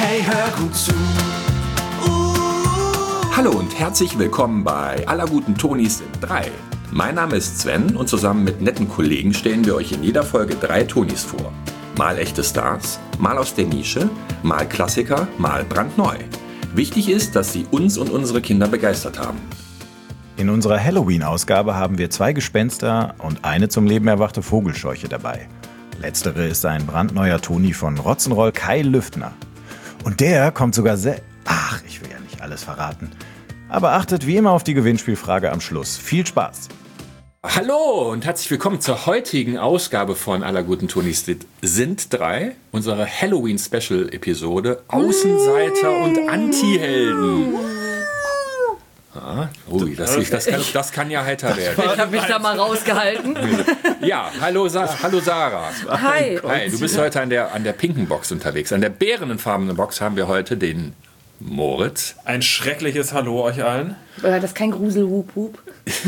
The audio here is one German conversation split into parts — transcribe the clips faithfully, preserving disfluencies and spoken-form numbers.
Hey, hör gut zu. Uh. Hallo und herzlich willkommen bei Aller guten Tonis sind drei. Mein Name ist Sven und zusammen mit netten Kollegen stellen wir euch in jeder Folge drei Tonis vor. Mal echte Stars, mal aus der Nische, mal Klassiker, mal brandneu. Wichtig ist, dass sie uns und unsere Kinder begeistert haben. In unserer Halloween-Ausgabe haben wir zwei Gespenster und eine zum Leben erwachte Vogelscheuche dabei. Letztere ist ein brandneuer Toni von Rotzenroll Kai Lüftner. Und der kommt sogar sehr... Ach, ich will ja nicht alles verraten. Aber achtet wie immer auf die Gewinnspielfrage am Schluss. Viel Spaß! Hallo und herzlich willkommen zur heutigen Ausgabe von Aller guten Tonis sind drei, unsere Halloween-Special-Episode Außenseiter und Anti-Helden. Ah, ui, das, das, kann, das kann ja heiter werden. Ich habe mich da mal rausgehalten. Ja, hallo, Sa- hallo Sarah. Hi. Hi, du bist heute an der, an der pinken Box unterwegs. An der bärenfarbenen Box haben wir heute den Moritz. Ein schreckliches Hallo euch allen. War das kein Grusel-Hup-Hup?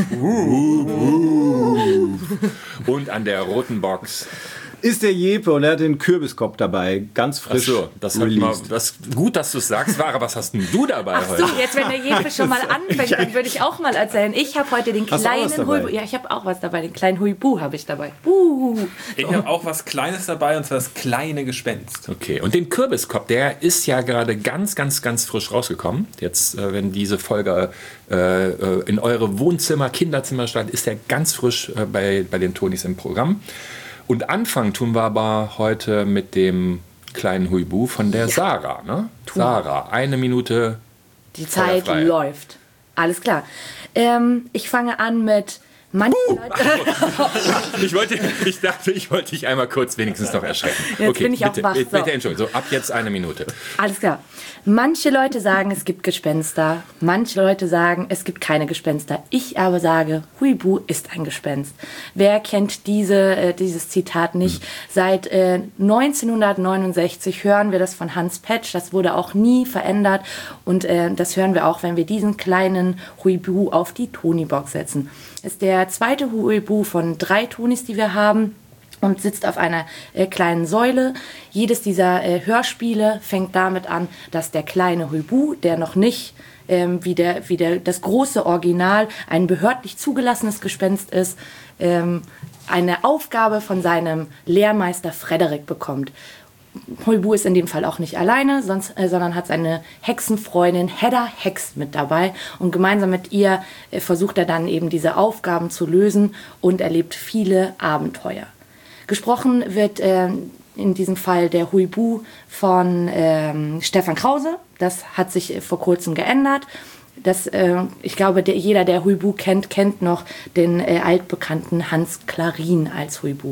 Und an der roten Box ist der Jeppe und er hat den Kürbiskopf dabei, ganz frisch. Ach so, das hat mal, das, gut, dass du es sagst, Sarah, was hast denn du dabei Ach heute? so, jetzt wenn der Jeppe schon mal anfängt, dann würde ich auch mal erzählen. Ich habe heute den Hast du auch was kleinen dabei? Huibu. Ja, ich habe auch was dabei. Den kleinen Huibu habe ich dabei. Uh. Ich habe auch was Kleines dabei, und zwar das kleine Gespenst. Okay, und den Kürbiskopf, der ist ja gerade ganz, ganz, ganz frisch rausgekommen. Jetzt, äh, wenn diese Folge äh, in eure Wohnzimmer, Kinderzimmer stand, ist der ganz frisch äh, bei, bei den Tonis im Programm. Und anfangen tun wir aber heute mit dem kleinen Huibu von der ja. Sarah. Ne? Sarah, eine Minute. Die Zeit feuerfrei. läuft. Alles klar. Ähm, ich fange an mit... Manche Leute. ich, wollte, ich dachte, ich wollte dich einmal kurz wenigstens noch erschrecken. Jetzt okay, bin ich auch bitte, wach. So. Bitte Entschuldigung, so ab jetzt eine Minute. Alles klar. Manche Leute sagen, es gibt Gespenster. Manche Leute sagen, es gibt keine Gespenster. Ich aber sage, Huibu ist ein Gespenst. Wer kennt diese, äh, dieses Zitat nicht? Hm. Seit äh, neunzehnhundertneunundsechzig hören wir das von Hans Petsch. Das wurde auch nie verändert. Und äh, das hören wir auch, wenn wir diesen kleinen Huibu auf die Toni-Box setzen. Ist der zweite Huibu von drei Tonis, die wir haben, und sitzt auf einer äh, kleinen Säule. Jedes dieser äh, Hörspiele fängt damit an, dass der kleine Huibu, der noch nicht ähm, wie, der, wie der, das große Original ein behördlich zugelassenes Gespenst ist, ähm, eine Aufgabe von seinem Lehrmeister Frederik bekommt. Huibu ist in dem Fall auch nicht alleine, sonst, äh, sondern hat seine Hexenfreundin Hedda Hex mit dabei. Und gemeinsam mit ihr äh, versucht er dann eben diese Aufgaben zu lösen und erlebt viele Abenteuer. Gesprochen wird äh, in diesem Fall der Huibu von ähm, Stefan Krause. Das hat sich äh, vor kurzem geändert. Das, äh, ich glaube, der, jeder, der Huibu kennt, kennt noch den äh, altbekannten Hans Klarin als Huibu.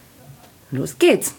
Los geht's!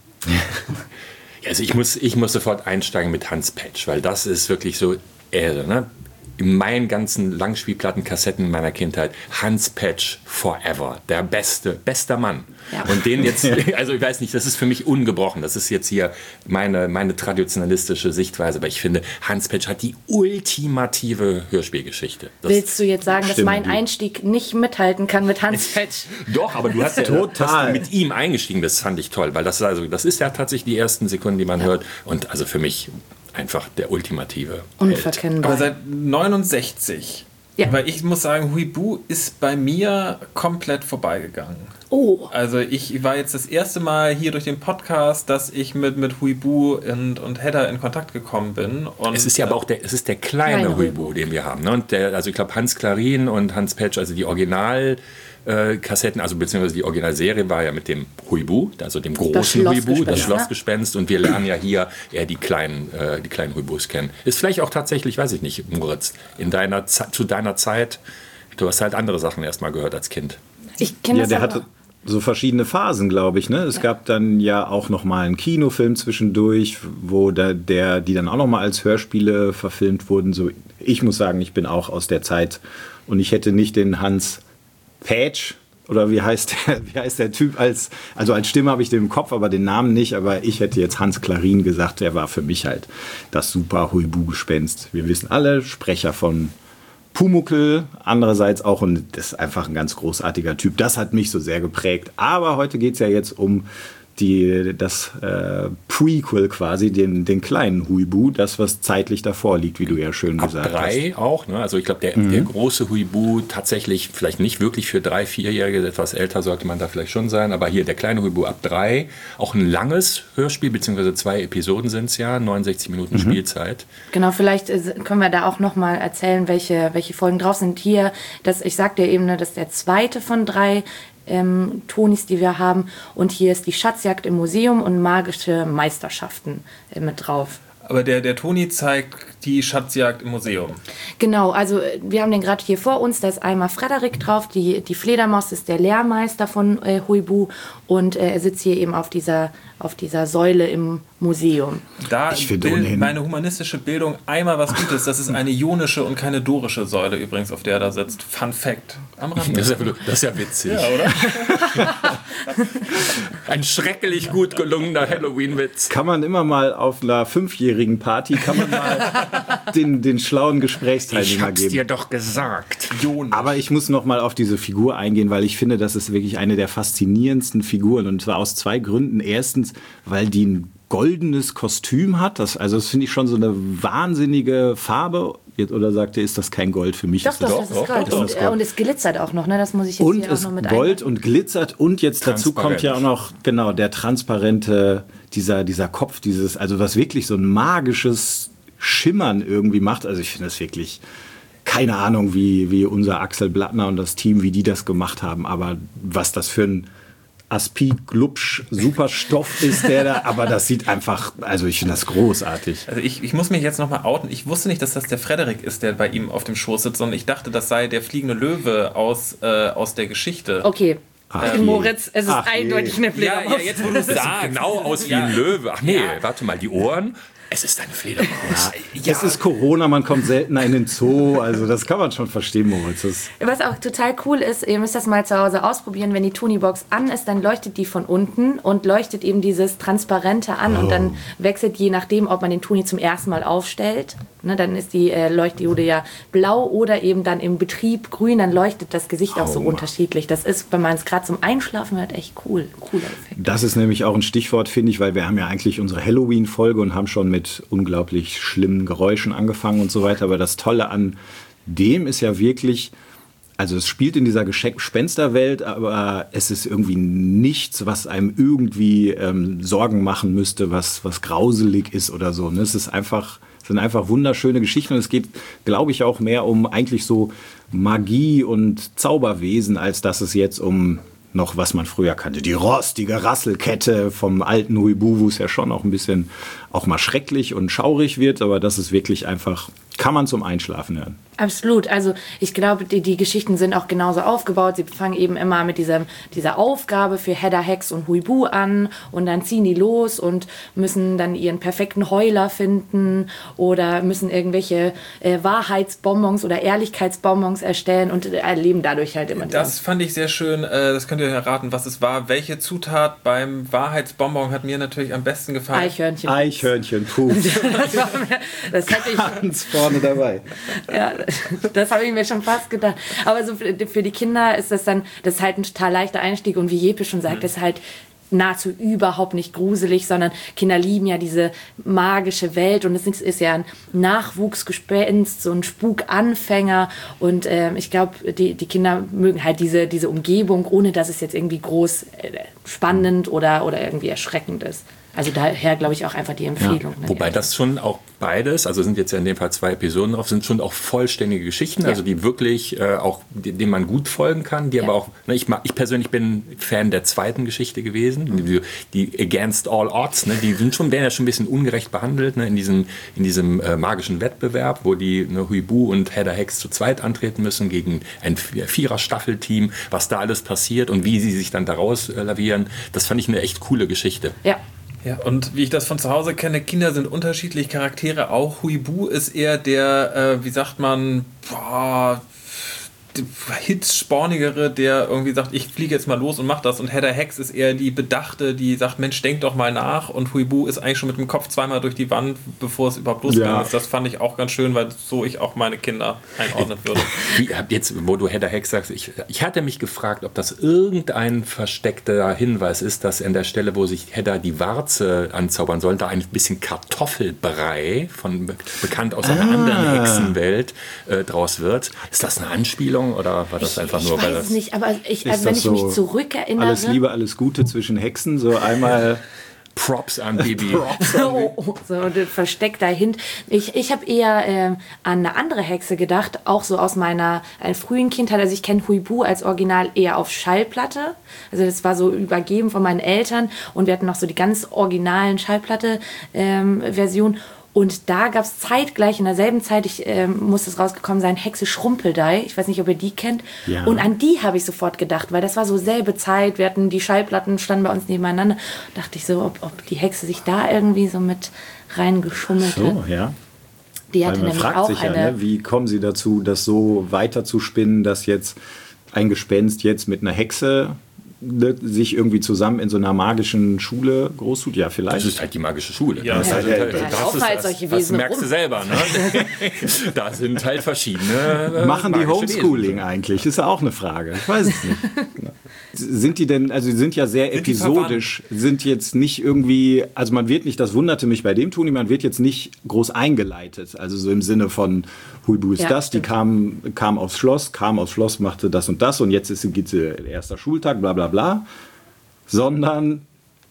Also ich muss, ich muss sofort einsteigen mit Hans Petsch, weil das ist wirklich so Ehre, ne? In meinen ganzen Langspielplattenkassetten meiner Kindheit, Hans Petsch forever, der beste, bester Mann. Ja. Und den jetzt, also ich weiß nicht, das ist für mich ungebrochen, das ist jetzt hier meine, meine traditionalistische Sichtweise, aber ich finde, Hans Petsch hat die ultimative Hörspielgeschichte. Das Willst du jetzt sagen, dass mein Einstieg nicht mithalten kann mit Hans Petsch? Doch, aber du hast ja total dass du mit ihm eingestiegen bist, fand ich toll, weil das, also, das ist ja tatsächlich die ersten Sekunden, die man ja. hört, und also für mich einfach der ultimative Unverkennbar. Aber seit neunundsechzig. Ja. Weil ich muss sagen, Huibu ist bei mir komplett vorbeigegangen. Oh. Also ich war jetzt das erste Mal hier durch den Podcast, dass ich mit, mit Huibu und, und Hedda in Kontakt gekommen bin. Und es ist ja aber auch der, es ist der kleine, kleine Huibu, Huibu, den wir haben. Ne? Und der, also ich glaube, Hans Klarin und Hans Petsch, also die Original Äh, Kassetten, also beziehungsweise die Originalserie war ja mit dem Huibu, also dem großen Huibu, das Schlossgespenst, und wir lernen ja hier eher die kleinen, äh, die kleinen Huibus kennen. Ist vielleicht auch tatsächlich, weiß ich nicht, Moritz, in deiner zu deiner Zeit, du hast halt andere Sachen erstmal gehört als Kind. Ich kenne ja, das der aber hatte so verschiedene Phasen, glaube ich. Ne? Es ja. gab dann ja auch noch mal einen Kinofilm zwischendurch, wo da, der, die dann auch noch mal als Hörspiele verfilmt wurden. So, ich muss sagen, ich bin auch aus der Zeit und ich hätte nicht den Hans Petsch, oder wie heißt der, wie heißt der Typ als, also als Stimme habe ich den im Kopf, aber den Namen nicht, aber ich hätte jetzt Hans Klarin gesagt, der war für mich halt das super Huibu-Gespenst. Wir wissen alle, Sprecher von Pumuckl, andererseits auch, und das ist einfach ein ganz großartiger Typ, das hat mich so sehr geprägt. Aber heute geht es ja jetzt um die, das äh, Prequel quasi, den, den kleinen Huibu, das, was zeitlich davor liegt, wie du ja schön Ab gesagt drei hast. auch, ne? Also ich glaube, der, mhm. der große Huibu tatsächlich, vielleicht nicht wirklich für drei, vierjährige, etwas älter sollte man da vielleicht schon sein, aber hier der kleine Huibu ab drei, auch ein langes Hörspiel, beziehungsweise zwei Episoden sind es ja, neunundsechzig Minuten mhm. Spielzeit. Genau, vielleicht können wir da auch nochmal erzählen, welche, welche Folgen drauf sind. Hier, das, ich sagte ja eben, das ist der zweite von drei ähm, Tonis, die wir haben. Und hier ist die Schatzjagd im Museum und magische Meisterschaften äh, mit drauf. Aber der, der Toni zeigt die Schatzjagd im Museum. Genau, also wir haben den gerade hier vor uns, da ist einmal Frederik drauf, die, die Fledermaus ist der Lehrmeister von äh, Huibu und äh, er sitzt hier eben auf dieser, auf dieser Säule im Museum. Da ich will meine humanistische Bildung einmal was Gutes, das ist eine ionische und keine dorische Säule übrigens, auf der er da sitzt. Fun Fact. Am Rand. Das ist ja, das ist ja witzig. Ja, oder? Ein schrecklich gut gelungener Halloween-Witz. Kann man immer mal auf einer fünfjährigen Party, kann man mal den, den schlauen Gesprächsteilnehmer ich hab's geben. dir doch gesagt. Ionisch. Aber ich muss noch mal auf diese Figur eingehen, weil ich finde, das ist wirklich eine der faszinierendsten Figuren. Und zwar aus zwei Gründen. Erstens, weil die ein goldenes Kostüm hat. Das, also das finde ich schon so eine wahnsinnige Farbe. Oder sagt ihr, ist das kein Gold für mich? Doch, ist das doch, das ist doch, Gold. doch, Und, das ist Gold. und es glitzert auch noch, ne? Das muss ich jetzt Und hier auch es noch mit Gold einbauen. und glitzert und jetzt dazu kommt Transparent. ja auch noch genau der transparente, dieser, dieser Kopf, dieses, also was wirklich so ein magisches Schimmern irgendwie macht. Also ich finde das wirklich, keine Ahnung, wie, wie unser Axel Blattner und das Team, wie die das gemacht haben, aber was das für ein Aspi-Glubsch Superstoff ist der da, aber das sieht einfach, also ich finde das großartig. Also ich, ich muss mich jetzt nochmal outen. Ich wusste nicht, dass das der Frederik ist, der bei ihm auf dem Schoß sitzt, sondern ich dachte, das sei der fliegende Löwe aus, äh, aus der Geschichte. Okay. Ach Ähm, Moritz, es ist Ach je. eindeutig eine Ja, Fledermaus. ja, jetzt wo du es sagst. Genau aus wie Ja. ein Löwe. Ach nee, Ja. warte mal, die Ohren. Es ist eine Fledermaus. Ja. Es ist Corona, man kommt seltener in den Zoo, also das kann man schon verstehen, Moritz. Das Was auch total cool ist, ihr müsst das mal zu Hause ausprobieren, wenn die Tony-Box an ist, dann leuchtet die von unten und leuchtet eben dieses Transparente an Oh. und dann wechselt je nachdem, ob man den Tony zum ersten Mal aufstellt, ne, dann ist die äh, Leuchtdiode ja blau oder eben dann im Betrieb grün, dann leuchtet das Gesicht auch so Oh. unterschiedlich. Das ist, wenn man es gerade zum Einschlafen hört, echt cool, cooler Effekt. Das ist nämlich auch ein Stichwort, finde ich, weil wir haben ja eigentlich unsere Halloween-Folge und haben schon mit unglaublich schlimmen Geräuschen angefangen und so weiter. Aber das Tolle an dem ist ja wirklich, also es spielt in dieser Gespensterwelt, aber es ist irgendwie nichts, was einem irgendwie ähm, Sorgen machen müsste, was, was grauselig ist oder so. Ne? Es ist einfach, es sind einfach wunderschöne Geschichten und es geht, glaube ich, auch mehr um eigentlich so Magie und Zauberwesen, als dass es jetzt um noch, was man früher kannte, die rostige Rasselkette vom alten Huibu, wo es ja schon auch ein bisschen auch mal schrecklich und schaurig wird, aber das ist wirklich einfach, kann man zum Einschlafen hören. Absolut. Also ich glaube, die, die Geschichten sind auch genauso aufgebaut. Sie fangen eben immer mit diesem, dieser Aufgabe für Hedda, Hex und Huibu an und dann ziehen die los und müssen dann ihren perfekten Heuler finden oder müssen irgendwelche äh, Wahrheitsbonbons oder Ehrlichkeitsbonbons erstellen und erleben dadurch halt immer Das fand ich sehr schön. Äh, das könnt ihr erraten, was es war. Welche Zutat beim Wahrheitsbonbon hat mir natürlich am besten gefallen? Eichhörnchen. Eichhörnchen, puh. Das, war mir, das hätte ich... Ganz vorne dabei. Ja, das habe ich mir schon fast gedacht. Aber so für, für die Kinder ist das dann, das ist halt ein total leichter Einstieg und wie Jeppe schon sagt, ist halt nahezu überhaupt nicht gruselig, sondern Kinder lieben ja diese magische Welt und es ist ja ein Nachwuchsgespenst, so ein Spukanfänger und ähm, ich glaube, die, die Kinder mögen halt diese, diese Umgebung, ohne dass es jetzt irgendwie groß äh, spannend oder, oder irgendwie erschreckend ist. Also daher glaube ich auch einfach die Empfehlung. Ja, ne? wobei das schon auch beides, also sind jetzt ja in dem Fall zwei Episoden drauf, sind schon auch vollständige Geschichten, Ja. also die wirklich äh, auch, denen man gut folgen kann, die Ja. aber auch, ne, ich, mag, ich persönlich bin Fan der zweiten Geschichte gewesen, Mhm. die, die Against All Odds, ne, die sind schon, werden ja schon ein bisschen ungerecht behandelt, ne, in diesem, in diesem äh, magischen Wettbewerb, wo die ne, Huibu und Hedda Hex zu zweit antreten müssen gegen ein Vierer-Staffelteam, was da alles passiert und wie sie sich dann daraus äh, lavieren, das fand ich eine echt coole Geschichte. Ja. Ja, und wie ich das von zu Hause kenne, Kinder sind unterschiedlich Charaktere. Auch Huibu ist eher der, äh, wie sagt man, boah, Hitzspornigere, der irgendwie sagt, ich fliege jetzt mal los und mach das. Und Hedda Hex ist eher die Bedachte, die sagt, Mensch, denk doch mal nach. Und Huibu ist eigentlich schon mit dem Kopf zweimal durch die Wand, bevor es überhaupt losgegangen ja. ist. Das fand ich auch ganz schön, weil so ich auch meine Kinder einordnen würde. Wie, jetzt, wo du Hedda Hex sagst, ich, ich hatte mich gefragt, ob das irgendein versteckter Hinweis ist, dass an der Stelle, wo sich Hedda die Warze anzaubern soll, da ein bisschen Kartoffelbrei, von, bekannt aus einer ah. anderen Hexenwelt, äh, draus wird. Ist das eine Anspielung? Oder war das ich, einfach ich nur, weiß weil das... es nicht, aber ich, also wenn ich so mich zurückerinnere... Alles Liebe, alles Gute zwischen Hexen, so einmal... Props an Bibi. Props an Bibi. Oh, so ein versteckter Hint. Ich, ich habe eher äh, an eine andere Hexe gedacht, auch so aus meiner äh, frühen Kindheit. Also ich kenne Huibu als Original eher auf Schallplatte. Also das war so übergeben von meinen Eltern und wir hatten noch so die ganz originalen Schallplatte-Versionen. Ähm, Und da gab es zeitgleich, in derselben Zeit, ich äh, muss es rausgekommen sein, Hexe Schrumpeldei. Ich weiß nicht, ob ihr die kennt. Ja. Und an die habe ich sofort gedacht, weil das war so selbe Zeit. Wir hatten die Schallplatten, standen bei uns nebeneinander. Da dachte ich so, ob, ob die Hexe sich da irgendwie so mit reingeschummelt so, hat. Ja. Die hatte Weil man nämlich fragt auch sich eine... ja, ne, wie kommen sie dazu, das so weiter zu spinnen, dass jetzt ein Gespenst jetzt mit einer Hexe sich irgendwie zusammen in so einer magischen Schule groß tut, ja vielleicht. Das ist halt die magische Schule. Ja, das, ja, halt, ja, halt, ja, das, laufen ist, halt das, solche das Wesen merkst rum. du selber. Ne? Da sind halt verschiedene äh, Machen die magische Homeschooling Wesen. eigentlich? Ist ja auch eine Frage. Ich weiß es nicht. Sind die denn, also die sind ja sehr sind episodisch, sind jetzt nicht irgendwie, also man wird nicht, das wunderte mich bei dem Toni, man wird jetzt nicht groß eingeleitet, also so im Sinne von Huibu ist Ja, das, stimmt. die kam, kam aufs Schloss, kam aufs Schloss, machte das und das und jetzt ist, geht sie erster Schultag, bla bla bla, sondern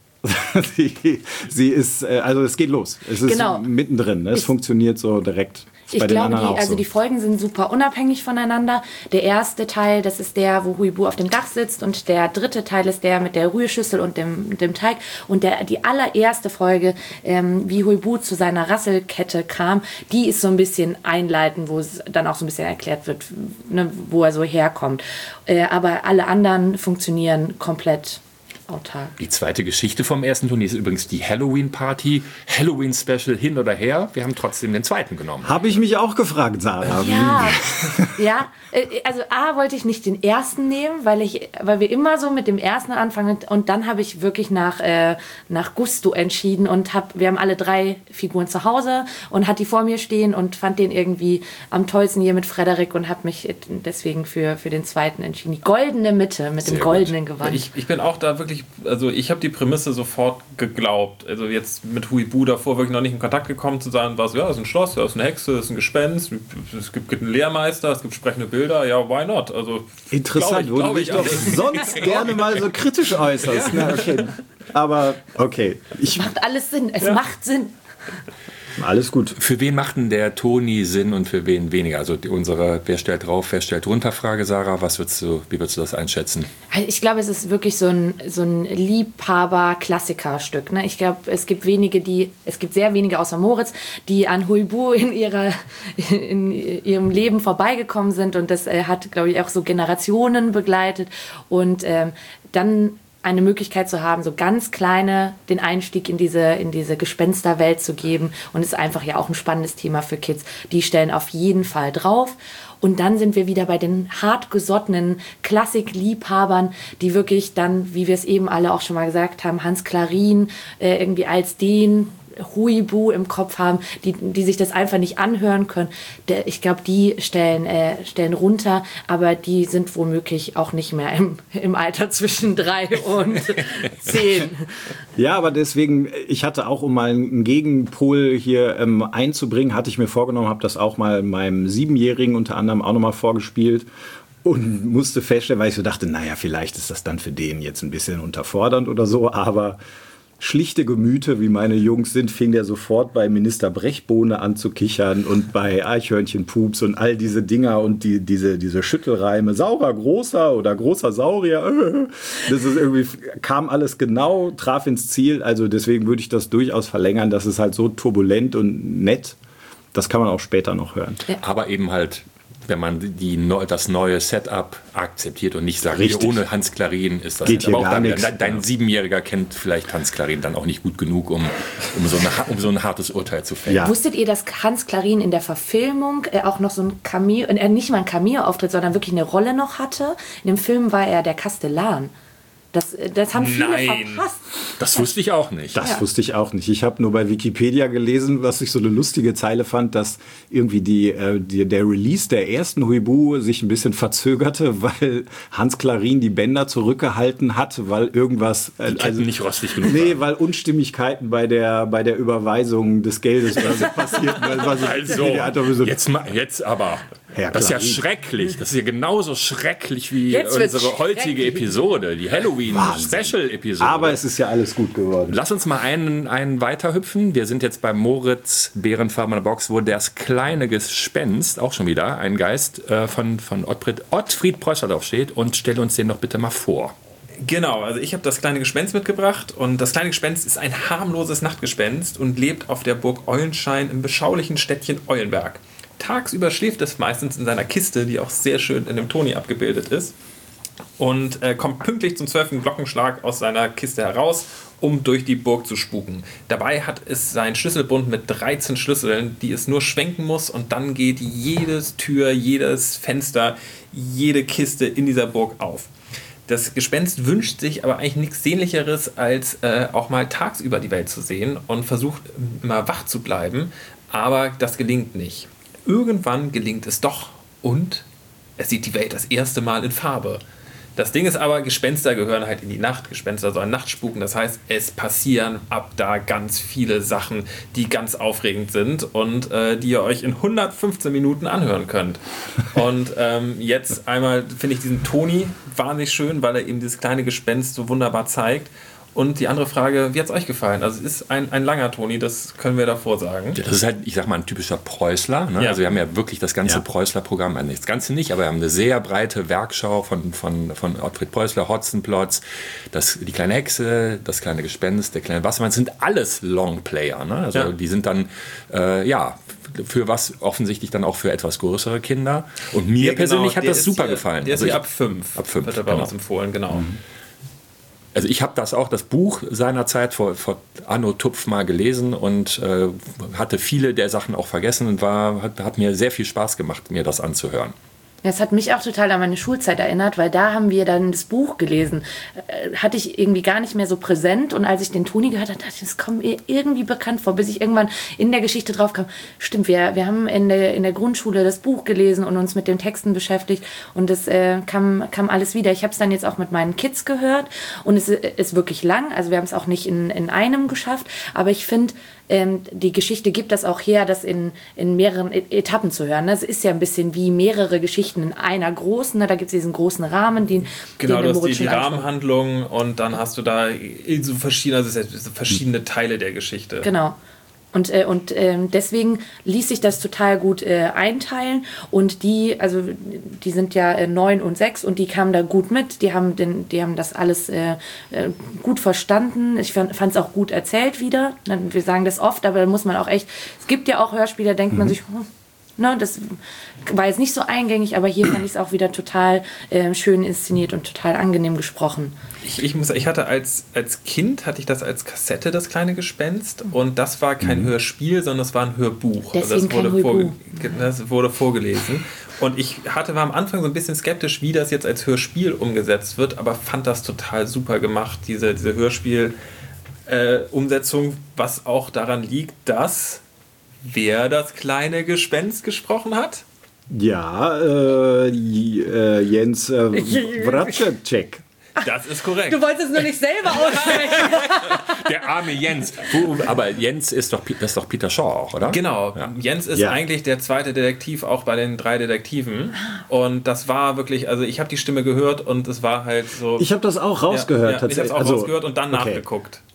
sie, sie ist, äh, also es geht los, es ist Genau. mittendrin, ne? Es Ich- funktioniert so direkt. Ist Ich bei den glaube, anderen die, auch also so. die Folgen sind super unabhängig voneinander. Der erste Teil, das ist der, wo Huibu auf dem Dach sitzt, und der dritte Teil ist der mit der Rührschüssel und dem, dem Teig. Und der, die allererste Folge, ähm, wie Huibu zu seiner Rasselkette kam, die ist so ein bisschen einleitend, wo es dann auch so ein bisschen erklärt wird, ne, wo er so herkommt. Äh, aber alle anderen funktionieren komplett autark. Die zweite Geschichte vom ersten Turnier ist übrigens die Halloween-Party. Halloween-Special hin oder her. Wir haben trotzdem den zweiten genommen. Habe ich mich auch gefragt, Sarah. Ja, ja, äh, also A wollte ich nicht den ersten nehmen, weil ich, weil wir immer so mit dem ersten anfangen, und dann habe ich wirklich nach, äh, nach Gusto entschieden und hab, wir haben alle drei Figuren zu Hause und hat die vor mir stehen und fand den irgendwie am tollsten hier mit Frederik und habe mich deswegen für, für den zweiten entschieden. Die goldene Mitte mit Sehr dem goldenen gut. Gewand. Ich, ich bin auch da wirklich, also ich habe die Prämisse sofort geglaubt. Also jetzt mit Huibu davor wirklich noch nicht in Kontakt gekommen zu sein, war so, ja, das ist ein Schloss, da ist eine Hexe, das ist ein Gespenst, es gibt, gibt einen Lehrmeister, es gibt sprechende Bilder, ja, why not? Also, Interessant, glaub ich, wo du glaub dich ich doch alles. sonst gerne mal so kritisch äußerst. Na, okay. Aber okay, ich, macht alles Sinn, es macht Sinn. alles gut. Für wen macht denn der Toni Sinn und für wen weniger? Also die, unsere Wer stellt drauf, wer stellt runter Frage, Sarah, was würdest du, wie würdest du das einschätzen? Ich glaube, es ist wirklich so ein, so ein Liebhaber-Klassikerstück. Ne? Ich glaube, es gibt wenige, die, es gibt sehr wenige außer Moritz, die an Huibu in, ihrer, in ihrem Leben vorbeigekommen sind, und das äh, hat, glaube ich, auch so Generationen begleitet, und ähm, dann eine Möglichkeit zu haben, so ganz kleine den Einstieg in diese, in diese Gespensterwelt zu geben. Und es ist einfach ja auch ein spannendes Thema für Kids. Die stellen auf jeden Fall drauf. Und dann sind wir wieder bei den hartgesottenen Klassikliebhabern, die wirklich dann, wie wir es eben alle auch schon mal gesagt haben, Hans Clarin äh, irgendwie als den Huibu im Kopf haben, die, die sich das einfach nicht anhören können. Der, ich glaube, die stellen, äh, stellen runter, aber die sind womöglich auch nicht mehr im, im Alter zwischen drei und zehn. Ja, aber deswegen, ich hatte auch, um mal einen Gegenpol hier ähm, einzubringen, hatte ich mir vorgenommen, habe das auch mal meinem Siebenjährigen unter anderem auch nochmal vorgespielt und musste feststellen, weil ich so dachte, naja, vielleicht ist das dann für den jetzt ein bisschen unterfordernd oder so, aber schlichte Gemüter, wie meine Jungs sind, fing der sofort bei Minister Brechbohne an zu kichern und bei Eichhörnchenpups und all diese Dinger und die, diese, diese Schüttelreime. Saurer, großer oder großer Saurier. Das ist irgendwie, kam alles genau, traf ins Ziel. Also deswegen würde ich das durchaus verlängern. Das ist halt so turbulent und nett. Das kann man auch später noch hören. Aber eben halt wenn man die, das neue Setup akzeptiert und nicht sagt, Richtig. ohne Hans Klarin ist das Geht nicht. hier Aber auch gar dann, nichts. dein Siebenjähriger kennt vielleicht Hans Klarin dann auch nicht gut genug, um, um, so, eine, um so ein hartes Urteil zu fällen. Ja. Wusstet ihr, dass Hans Klarin in der Verfilmung äh, auch noch so ein Cameo, äh, nicht mal ein Cameo-Auftritt, sondern wirklich eine Rolle noch hatte? In dem Film war er der Kastellan. Das, das haben viele Nein. verpasst. Das wusste ich auch nicht. Das ja. wusste ich auch nicht. Ich habe nur bei Wikipedia gelesen, was ich so eine lustige Zeile fand, dass irgendwie die, äh, die, der Release der ersten Huibu sich ein bisschen verzögerte, weil Hans Klarin die Bänder zurückgehalten hat, weil irgendwas... Äh, Die also nicht rostig genug Nee, waren. weil Unstimmigkeiten bei der, bei der Überweisung des Geldes oder so passierten. Also, Also, der hat doch so, jetzt, ma- jetzt aber. Herr Das ist ja Klarin. schrecklich. Das ist ja genauso schrecklich wie Jetzt wird's unsere heutige schrecklich. Episode, die Halloween-Special-Episode. aber es ist ja alles gut geworden. Lass uns mal einen, einen weiterhüpfen. Wir sind jetzt bei Moritz Bärenfarbener Box, wo das kleine Gespenst, auch schon wieder ein Geist, äh, von, von Ottfried, Ottfried Preußerdorf steht. Und stell uns den doch bitte mal vor. Genau, also ich habe das kleine Gespenst mitgebracht und das kleine Gespenst ist ein harmloses Nachtgespenst und lebt auf der Burg Eulenschein im beschaulichen Städtchen Eulenberg. Tagsüber schläft es meistens in seiner Kiste, die auch sehr schön in dem Toni abgebildet ist, und äh, kommt pünktlich zum zwölften Glockenschlag aus seiner Kiste heraus, um durch die Burg zu spuken. Dabei hat es seinen Schlüsselbund mit dreizehn Schlüsseln, die es nur schwenken muss, und dann geht jedes Tür, jedes Fenster, jede Kiste in dieser Burg auf. Das Gespenst wünscht sich aber eigentlich nichts Sehnlicheres, als äh, auch mal tagsüber die Welt zu sehen und versucht immer wach zu bleiben, aber das gelingt nicht. Irgendwann gelingt es doch und es sieht die Welt das erste Mal in Farbe. Das Ding ist aber, Gespenster gehören halt in die Nacht. Gespenster sollen Nacht spuken. Das heißt, es passieren ab da ganz viele Sachen, die ganz aufregend sind und äh, die ihr euch in hundertfünfzehn Minuten anhören könnt. Und ähm, jetzt einmal finde ich diesen Toni wahnsinnig schön, weil er eben dieses kleine Gespenst so wunderbar zeigt. Und die andere Frage, wie hat es euch gefallen? Also es ist ein, ein langer Toni, das können wir davor sagen. Das ist halt, ich sag mal, ein typischer Preußler. Ne? Ja. Also wir haben ja wirklich das ganze Ja. Preußler-Programm, also das Ganze nicht, aber wir haben eine sehr breite Werkschau von, von, von Ottfried Preußler, Hotzenplotz, das, die kleine Hexe, das kleine Gespenst, der kleine Wassermann, das sind alles Longplayer. Ne? Also Ja. die sind dann, äh, ja, für was offensichtlich dann auch für etwas größere Kinder. Und mir Ja, genau, persönlich hat der das ist super hier, gefallen. Der ist Also hier ich- ab fünf. ab fünf, Wird er bei genau. uns empfohlen, genau. Also ich habe das auch, das Buch seinerzeit vor, vor Anno Tupf mal gelesen und äh, hatte viele der Sachen auch vergessen und war, hat, hat mir sehr viel Spaß gemacht, mir das anzuhören. Das hat mich auch total an meine Schulzeit erinnert, weil da haben wir dann das Buch gelesen. Äh, hatte ich irgendwie gar nicht mehr so präsent. Und als ich den Toni gehört habe, dachte ich, das kommt mir irgendwie bekannt vor, bis ich irgendwann in der Geschichte drauf kam. Stimmt, wir, wir haben in der, in der Grundschule das Buch gelesen und uns mit den Texten beschäftigt. Und das äh, kam, kam alles wieder. Ich habe es dann jetzt auch mit meinen Kids gehört. Und es ist wirklich lang. Also wir haben es auch nicht in, in einem geschafft. Aber ich finde, ähm, die Geschichte gibt das auch her, das in, in mehreren E- Etappen zu hören. Das ist ja ein bisschen wie mehrere Geschichten in einer großen. Ne? Da gibt es diesen großen Rahmen, den, Genau, den du der hast die, Moritz die schon ansprach. Rahmenhandlung und dann hast du da so verschiedene, also es sind verschiedene Teile der Geschichte. Genau. Und, äh, und ähm, deswegen ließ sich das total gut äh, einteilen. Und die, also die sind ja äh, neun und sechs und die kamen da gut mit. Die haben, den, die haben das alles äh, äh, gut verstanden. Ich fand es auch gut erzählt wieder. Wir sagen das oft, aber da muss man auch echt, es gibt ja auch Hörspiele, da denkt man sich, hm, ne, das war jetzt nicht so eingängig, aber hier fand ich es auch wieder total äh, schön inszeniert und total angenehm gesprochen. Ich, ich, muss, ich hatte als, als Kind, hatte ich das als Kassette, das kleine Gespenst, und das war kein Hörspiel, sondern das war ein Hörbuch. Deswegen das, wurde kein vorge- Huibu. das wurde vorgelesen. Und ich hatte, war am Anfang so ein bisschen skeptisch, wie das jetzt als Hörspiel umgesetzt wird, aber fand das total super gemacht, diese, diese Hörspiel-Umsetzung, was auch daran liegt, dass wer das kleine Gespenst gesprochen hat? Ja, äh, J- äh, Jens äh, Wratschek. Das ist korrekt. Du wolltest es nur nicht selber aussprechen. Der arme Jens. Wo, aber Jens ist doch, das ist doch Peter Shaw auch, oder? Genau, Ja. Jens ist Ja. eigentlich der zweite Detektiv auch bei den drei Detektiven. Und das war wirklich, also ich habe die Stimme gehört und es war halt so. Ich habe das auch rausgehört. Ja, ja, ich habe es tatsächlich. auch Also, rausgehört und dann okay. nachgeguckt.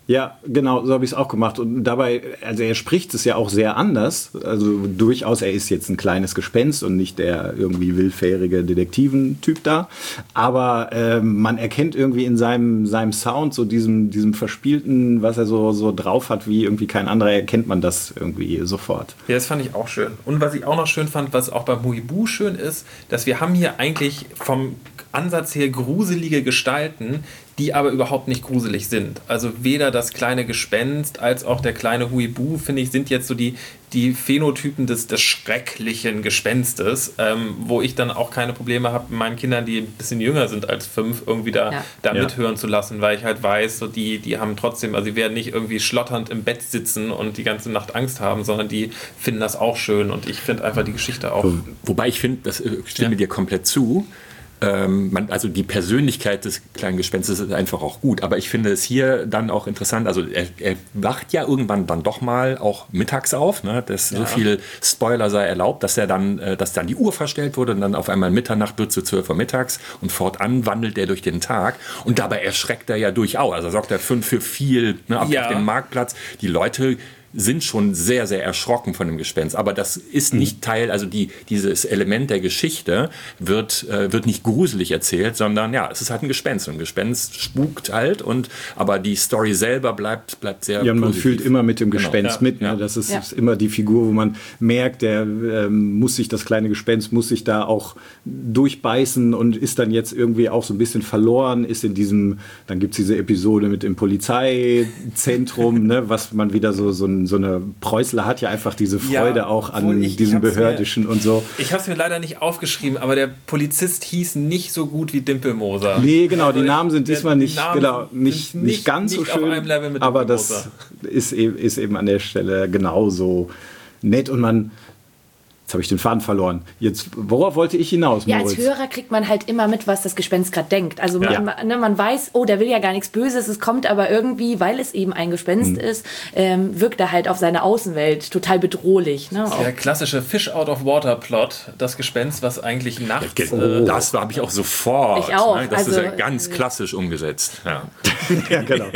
Ja, genau, so habe ich es auch gemacht. Und dabei, also er spricht es ja auch sehr anders. Also durchaus, er ist jetzt ein kleines Gespenst und nicht der irgendwie willfährige Detektiventyp da. Aber äh, man erkennt irgendwie in seinem, seinem Sound, so diesem, diesem Verspielten, was er so, so drauf hat, wie irgendwie kein anderer, erkennt man das irgendwie sofort. Ja, das fand ich auch schön. Und was ich auch noch schön fand, was auch beim Huibu schön ist, dass wir haben hier eigentlich vom Ansatz her gruselige Gestalten, die aber überhaupt nicht gruselig sind. Also weder das kleine Gespenst als auch der kleine Huibu, finde ich, sind jetzt so die, die Phänotypen des, des schrecklichen Gespenstes, ähm, wo ich dann auch keine Probleme habe, meinen Kindern, die ein bisschen jünger sind als fünf, irgendwie da, ja. da ja. mithören zu lassen, weil ich halt weiß, so die, die haben trotzdem, also die werden nicht irgendwie schlotternd im Bett sitzen und die ganze Nacht Angst haben, sondern die finden das auch schön und ich finde einfach die Geschichte auch. Wobei ich finde, das stimme ja. dir komplett zu, Ähm, man, also die Persönlichkeit des kleinen Gespenstes ist einfach auch gut, aber ich finde es hier dann auch interessant, also er, er wacht ja irgendwann dann doch mal auch mittags auf, ne? dass ja. so viel Spoiler sei erlaubt, dass er dann, äh, dass dann die Uhr verstellt wurde und dann auf einmal Mitternacht wird zu zwölf Uhr mittags und fortan wandelt er durch den Tag und dabei erschreckt er ja durchaus, also sorgt er für, für viel ne, auf, ja. auf dem Marktplatz, die Leute sind schon sehr, sehr erschrocken von dem Gespenst. Aber das ist nicht Teil, also die, dieses Element der Geschichte wird, äh, wird nicht gruselig erzählt, sondern ja, es ist halt ein Gespenst. Und ein Gespenst spukt halt, und, aber die Story selber bleibt, bleibt sehr Ja, man positiv. fühlt immer mit dem Gespenst genau. mit. Ne? Ja. Das ist, ja. ist immer die Figur, wo man merkt, der ähm, muss sich, das kleine Gespenst muss sich da auch durchbeißen und ist dann jetzt irgendwie auch so ein bisschen verloren, ist in diesem, dann gibt es diese Episode mit dem Polizeizentrum, ne, was man wieder so, so ein so eine Preußler hat ja einfach diese Freude ja, auch an ich, diesem ich Behördischen mir, und so. Ich habe es mir leider nicht aufgeschrieben, aber der Polizist hieß nicht so gut wie Dimpelmoser. Nee, genau, die Namen sind diesmal nicht, Namen genau, nicht, nicht, nicht ganz nicht so schön, aber das ist eben, ist eben an der Stelle genauso nett und man... Jetzt habe ich den Faden verloren. Jetzt, worauf wollte ich hinaus, Ja, Moritz? als Hörer kriegt man halt immer mit, was das Gespenst gerade denkt. Also ja. man, ne, man weiß, oh, der will ja gar nichts Böses, es kommt aber irgendwie, weil es eben ein Gespenst mhm. ist, ähm, wirkt er halt auf seine Außenwelt total bedrohlich. Ne? Der klassische Fish-out-of-water-Plot, das Gespenst, was eigentlich nachts... Oh. Äh, das habe ich auch sofort. Ich auch. Ne? Das also, ist ja ganz klassisch umgesetzt. Ja, ja genau.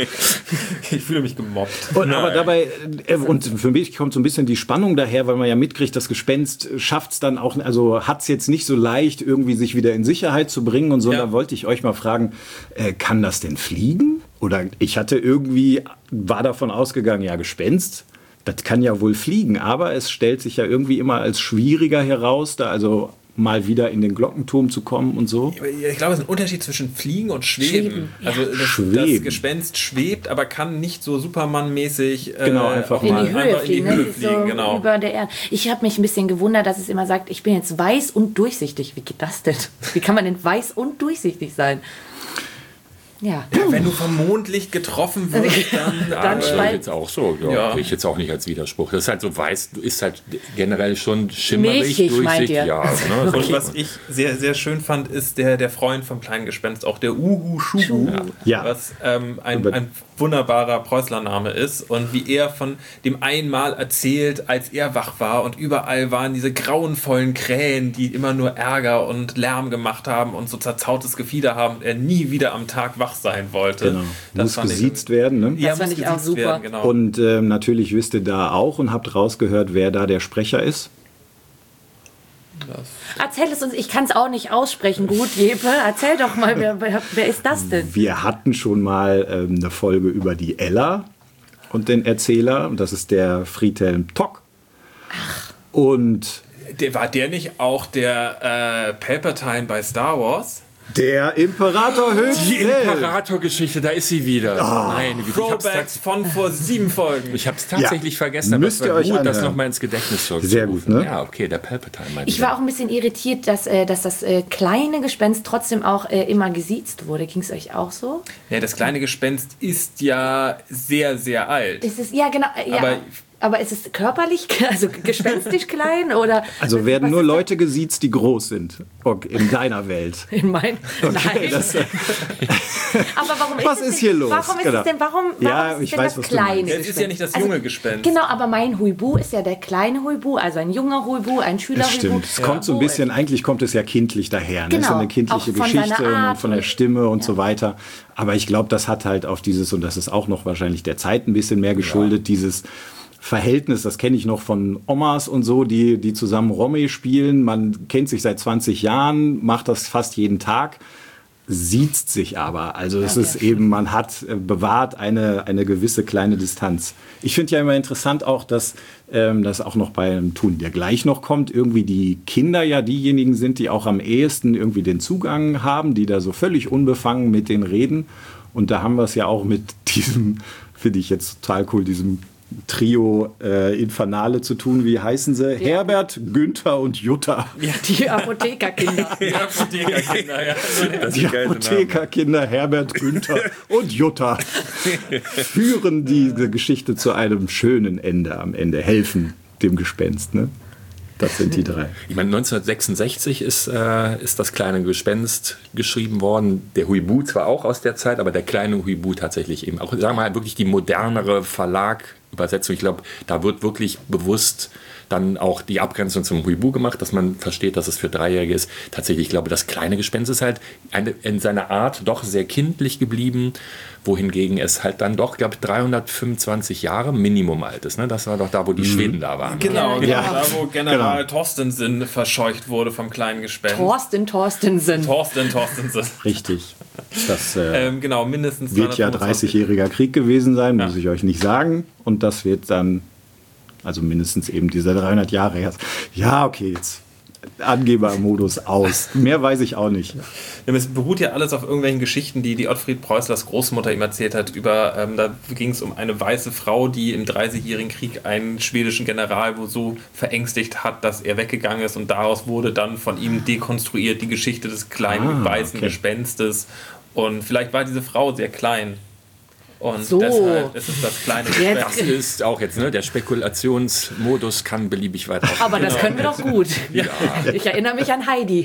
Ich fühle mich gemobbt. Und, aber dabei, äh, und für mich kommt so ein bisschen die Spannung daher, weil man ja mitkriegt, das Gespenst schafft es dann auch, also hat es jetzt nicht so leicht, irgendwie sich wieder in Sicherheit zu bringen und so. Ja. Da wollte ich euch mal fragen, äh, kann das denn fliegen? Oder ich hatte irgendwie, war davon ausgegangen, ja, Gespenst, das kann ja wohl fliegen, aber es stellt sich ja irgendwie immer als schwieriger heraus, da also mal wieder in den Glockenturm zu kommen und so. Ich glaube, es ist ein Unterschied zwischen Fliegen und Schweben. Schweben. Also das, Schweben. das Gespenst schwebt, aber kann nicht so Superman-mäßig äh, genau, einfach in mal die Höhe fliegen. In die Höhe fliegen so genau. über der Erde. Ich habe mich ein bisschen gewundert, dass es immer sagt, ich bin jetzt weiß und durchsichtig. Wie geht das denn? Wie kann man denn weiß und durchsichtig sein? Ja. Ja, wenn du vom Mondlicht getroffen wirst, dann, dann äh, schweigt. jetzt auch so. Ja, Ja. Ich jetzt auch nicht als Widerspruch. Das ist halt so weiß, ist halt generell schon schimmerig, Milchig, meint durchsichtig. ihr? Ja, ne? Und was ich sehr, sehr schön fand, ist der, der Freund vom kleinen Gespenst, auch der Uhu Schuhu, Ja. was ähm, ein, ein wunderbarer Preußler-Name ist und wie er von dem einmal erzählt, als er wach war und überall waren diese grauenvollen Krähen, die immer nur Ärger und Lärm gemacht haben und so zerzautes Gefieder haben und er nie wieder am Tag wach sein wollte. Genau. Das muss gesiezt werden, ne? Ja, Das fand muss ich auch gesiezt super. werden, genau. Und ähm, natürlich wisst ihr da auch und habt rausgehört, wer da der Sprecher ist. Erzähl es uns, ich kann es auch nicht aussprechen. Gut, Jeppe, erzähl doch mal, wer, wer, wer ist das denn? Wir hatten schon mal ähm, eine Folge über die Ella und den Erzähler. Und das ist der Friedhelm Tock. Ach. Und Der, war der nicht auch der äh, Palpatine bei Star Wars? der Imperator höchst Die selbst. Imperator-Geschichte, da ist sie wieder. Oh. Meine Güte, ich hab's Throwbacks von vor sieben Folgen. Ich habe es tatsächlich Ja. vergessen, aber Müsst es ihr war euch gut, das anhören. nochmal ins Gedächtnis zu Sehr gut, ne? Ja, okay, der Palpatine. Mein Ich war auch ein bisschen irritiert, dass, äh, dass das äh, kleine Gespenst trotzdem auch äh, immer gesiezt wurde. Ging es euch auch so? Ja, das kleine Gespenst ist ja sehr, sehr alt. Es ist, ja, genau. Äh, ja. Aber Aber ist es körperlich, also gespenstisch klein? Oder also werden nur Leute gesiezt, die groß sind. In deiner Welt. In mein, okay, nein. Das, aber warum ist was es ist hier denn, los? Warum ist genau. es denn, warum, warum ja, ist es ich denn weiß, das was kleine Gespenst? Es ist ja nicht das junge also, Gespenst. Genau, aber mein Huibu ist ja der kleine Huibu, also ein junger Huibu, ein Schüler Das stimmt. Es ja. kommt so ein bisschen, eigentlich kommt es ja kindlich daher. Ne? Genau. Es ist eine kindliche Geschichte und von der Stimme und ja. so weiter. Aber ich glaube, das hat halt auf dieses, und das ist auch noch wahrscheinlich der Zeit ein bisschen mehr geschuldet, ja. dieses Verhältnis, das kenne ich noch von Omas und so, die, die zusammen Romy spielen. Man kennt sich seit zwanzig Jahren, macht das fast jeden Tag, siezt sich aber. Also es okay. ist eben, man hat bewahrt eine, eine gewisse kleine Distanz. Ich finde ja immer interessant auch, dass ähm, das auch noch beim Tun, der gleich noch kommt, irgendwie die Kinder ja diejenigen sind, die auch am ehesten irgendwie den Zugang haben, die da so völlig unbefangen mit denen reden. Und da haben wir es ja auch mit diesem, finde ich jetzt total cool, diesem Trio äh, Infernale zu tun. Wie heißen sie? Ja. Herbert, Günther und Jutta. Ja, die Apothekerkinder. Die Apothekerkinder, ja. Die Apothekerkinder Herbert, Günther und Jutta führen diese Geschichte zu einem schönen Ende am Ende, helfen dem Gespenst, ne? Das sind die drei. Ich meine, neunzehnhundertsechsundsechzig ist, äh, ist das kleine Gespenst geschrieben worden. Der Huibu zwar auch aus der Zeit, aber der kleine Huibu tatsächlich eben auch, sagen wir mal, wirklich die modernere Verlag-Übersetzung. Ich glaube, da wird wirklich bewusst dann auch die Abgrenzung zum Huibu gemacht, dass man versteht, dass es für Dreijährige ist. Tatsächlich, ich glaube, das kleine Gespenst ist halt eine, in seiner Art doch sehr kindlich geblieben, wohingegen es halt dann doch, glaube ich, dreihundertfünfundzwanzig Jahre Minimum alt ist. Ne? Das war doch da, wo die mhm. Schweden da waren. Genau, ja. da wo General genau. Torstensen verscheucht wurde vom kleinen Gespenst. Thorsten Torstensen. Thorsten Torstensen. Richtig. Das äh, ähm, genau, mindestens wird ja dreißigjähriger Krieg gewesen sein, muss ja. ich euch nicht sagen. Und das wird dann, also mindestens eben diese dreihundert Jahre her. Ja, okay, jetzt Angebermodus aus. Mehr weiß ich auch nicht. Es beruht ja alles auf irgendwelchen Geschichten, die die Ottfried Preußlers Großmutter ihm erzählt hat. Über, ähm, da ging es um eine weiße Frau, die im dreißigjährigen Krieg einen schwedischen General wo so verängstigt hat, dass er weggegangen ist. Und daraus wurde dann von ihm dekonstruiert die Geschichte des kleinen ah, weißen okay. Gespenstes. Und vielleicht war diese Frau sehr klein. Und so. deshalb ist es das kleine Gespenst. Das ist auch jetzt, ne, der Spekulationsmodus kann beliebig weit auf. Aber das genau. können wir doch gut. Ja. Ich erinnere mich an Heidi.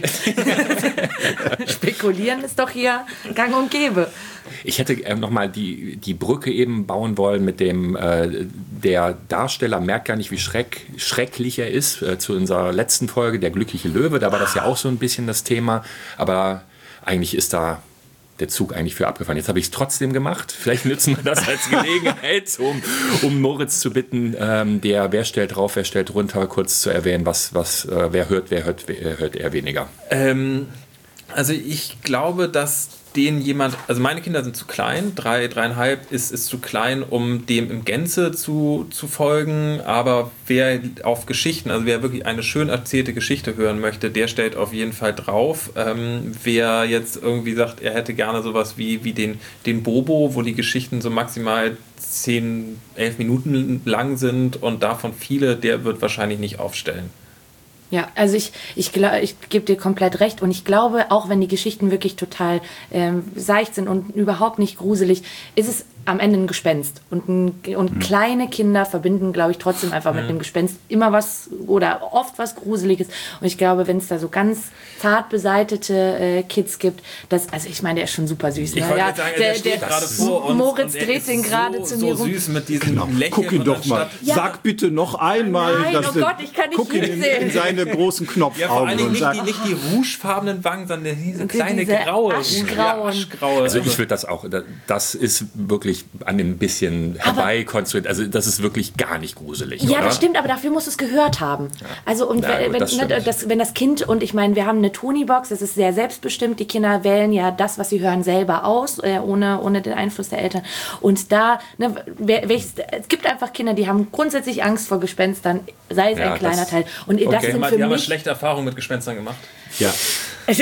Spekulieren ist doch hier gang und gäbe. Ich hätte äh, nochmal die, die Brücke eben bauen wollen mit dem, äh, der Darsteller merkt gar nicht, wie schreck, schrecklich er ist. Äh, zu unserer letzten Folge, der glückliche Löwe, da war das ja auch so ein bisschen das Thema. Aber eigentlich ist da der Zug eigentlich für abgefahren. Jetzt habe ich es trotzdem gemacht. Vielleicht nützen wir das als Gelegenheit, um, um Moritz zu bitten, ähm, der wer stellt drauf, wer stellt runter, kurz zu erwähnen, was, was äh, wer hört, wer hört, wer hört eher weniger. Ähm, also ich glaube, dass den jemand, also meine Kinder sind zu klein, drei, dreieinhalb ist, ist zu klein, um dem im Gänze zu, zu folgen, aber wer auf Geschichten, also wer wirklich eine schön erzählte Geschichte hören möchte, der stellt auf jeden Fall drauf. Ähm, wer jetzt irgendwie sagt, er hätte gerne sowas wie, wie den, den Bobo, wo die Geschichten so maximal zehn, elf Minuten lang sind und davon viele, der wird wahrscheinlich nicht aufstellen. Ja, also ich, ich, glaub, ich gebe dir komplett recht und ich glaube, auch wenn die Geschichten wirklich total ähm, seicht sind und überhaupt nicht gruselig, ist es am Ende ein Gespenst. Und, ein, und mhm. kleine Kinder verbinden, glaube ich, trotzdem einfach mhm. mit dem Gespenst immer was oder oft was Gruseliges. Und ich glaube, wenn es da so ganz zart beseitete äh, Kids gibt, das, also ich meine, der ist schon super süß. Ich ne? wollte ja, jetzt sagen, der, der steht der, gerade vor uns. Moritz und dreht den gerade so, zu so mir rum. süß mit diesem Genau. Lächeln. Guck ihn doch mal. Ja. Sag bitte noch einmal, Nein, dass oh Gott, ich kann nicht guck ihn in, hinsehen. in seine großen Knopfaugen Ja, vor allen Dingen und nicht sag, die, nicht die rougefarbenen Wangen, sondern diese Diese kleine graue. aschgrauen. Ja, aschgraue. Also ich würde das auch, das ist wirklich an dem bisschen herbeikonstruiert, also das ist wirklich gar nicht gruselig. Ja, oder? das stimmt, aber dafür musst du es gehört haben. Also und Ja, wenn, gut, das wenn, ne, das, wenn das Kind, und ich meine, wir haben eine Tony-Box, das ist sehr selbstbestimmt, die Kinder wählen ja das, was sie hören, selber aus, äh, ohne, ohne den Einfluss der Eltern. Und da, ne, wer, welches, es gibt einfach Kinder, die haben grundsätzlich Angst vor Gespenstern, sei es Ja, ein kleiner das- Teil. Und das okay. sind Die für haben mal mich... schlechte Erfahrungen mit Gespenstern gemacht. ja.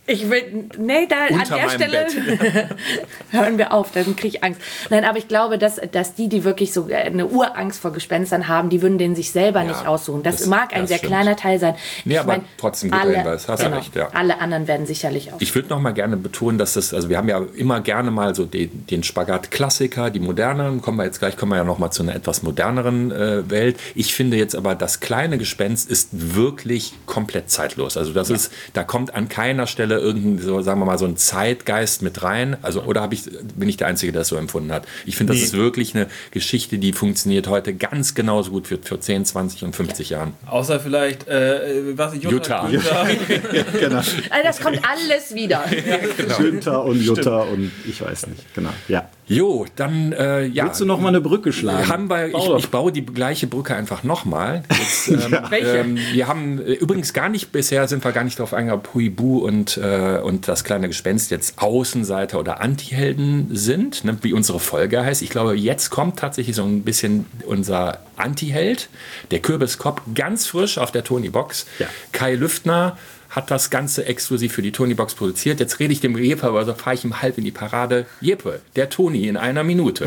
Ich will, nee, da Unter an der meinem Stelle hören wir auf, dann kriege ich Angst. Nein, aber ich glaube, dass, dass die, die wirklich so eine Urangst vor Gespenstern haben, die würden den sich selber Ja, nicht aussuchen. Das, das- mag ein das sehr stimmt. kleiner Teil sein. Nee, Ich aber mein, trotzdem guter alle, Hinweis, hast du recht, ja. Alle anderen werden sicherlich auch. Ich würde noch mal gerne betonen, dass das, also wir haben ja immer gerne mal so den, den Spagat-Klassiker, die moderneren, kommen wir jetzt gleich, kommen wir ja noch mal zu einer etwas moderneren äh, Welt. Ich finde jetzt aber, das kleine Gespenst ist wirklich komplett zeitlos. Also das ja. ist, da kommt an keiner Stelle irgendein, so, sagen wir mal, so ein Zeitgeist mit rein. Also, oder habe ich, bin ich der Einzige, der das so empfunden hat? Ich finde, das nee. ist wirklich eine Geschichte, die funktioniert heute ganz genauso gut für, für zehn, zwanzig und fünfzig ja. Jahren. Außer vielleicht, äh, was, Jutta. Jutta. Genau. Also das kommt alles wieder. Ja, genau. Günther und Jutta und ich weiß nicht. Genau, ja. Jo, dann, äh, ja. Willst du noch mal eine Brücke schlagen? Haben wir, ich, ich baue die gleiche Brücke einfach nochmal. Ähm, ja. Welche? Ähm, wir haben äh, übrigens gar nicht, bisher sind wir gar nicht darauf eingegangen, ob Huibu und, äh, und das kleine Gespenst jetzt Außenseiter oder Antihelden sind, ne, wie unsere Folge heißt. Ich glaube, jetzt kommt tatsächlich so ein bisschen unser Antiheld, der Kürbiskopf, ganz frisch auf der Tony-Box. Ja. Kai Lüftner hat das Ganze exklusiv für die Tony-Box produziert. Jetzt rede ich dem Jeppe, aber so fahre ich ihm halb in die Parade. Jeppe, der Toni in einer Minute.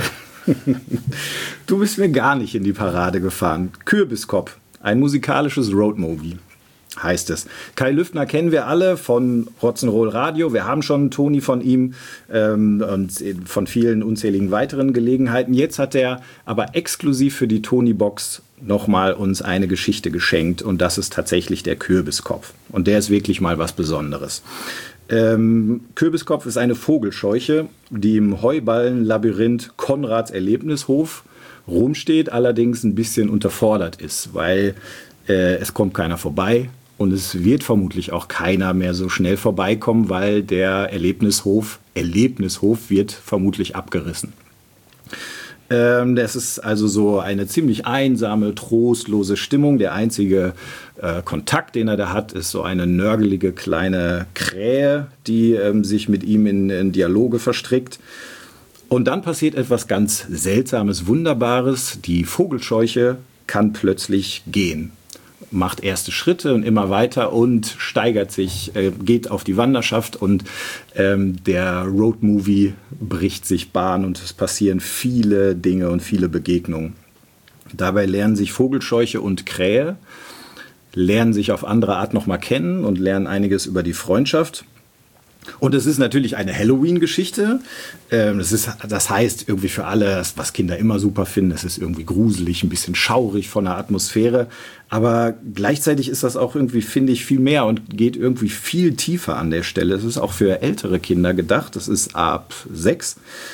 Du bist mir gar nicht in die Parade gefahren. Kürbiskopf, ein musikalisches Roadmovie heißt es. Kai Lüftner kennen wir alle von Rock'n'Roll Radio. Wir haben schon Toni von ihm ähm, und von vielen unzähligen weiteren Gelegenheiten. Jetzt hat er aber exklusiv für die Tony-Box nochmal uns eine Geschichte geschenkt und das ist tatsächlich der Kürbiskopf. Und der ist wirklich mal was Besonderes. Ähm, Kürbiskopf ist eine Vogelscheuche, die im Heuballenlabyrinth Konrads Erlebnishof rumsteht, allerdings ein bisschen unterfordert ist, weil äh, es kommt keiner vorbei und es wird vermutlich auch keiner mehr so schnell vorbeikommen, weil der Erlebnishof, Erlebnishof wird vermutlich abgerissen. Ähm, das ist also so eine ziemlich einsame, trostlose Stimmung. Der einzige äh, Kontakt, den er da hat, ist so eine nörgelige kleine Krähe, die ähm, sich mit ihm in, in Dialoge verstrickt. Und dann passiert etwas ganz Seltsames, Wunderbares. Die Vogelscheuche kann plötzlich gehen, macht erste Schritte und immer weiter und steigert sich, äh, geht auf die Wanderschaft und ähm, der Roadmovie bricht sich Bahn und es passieren viele Dinge und viele Begegnungen. Dabei lernen sich Vogelscheuche und Krähe, lernen sich auf andere Art nochmal kennen und lernen einiges über die Freundschaft. Und es ist natürlich eine Halloween-Geschichte. Das ist, das heißt irgendwie für alle, was Kinder immer super finden, es ist irgendwie gruselig, ein bisschen schaurig von der Atmosphäre. Aber gleichzeitig ist das auch irgendwie, finde ich, viel mehr und geht irgendwie viel tiefer an der Stelle. Es ist auch für ältere Kinder gedacht. Das ist ab sechs.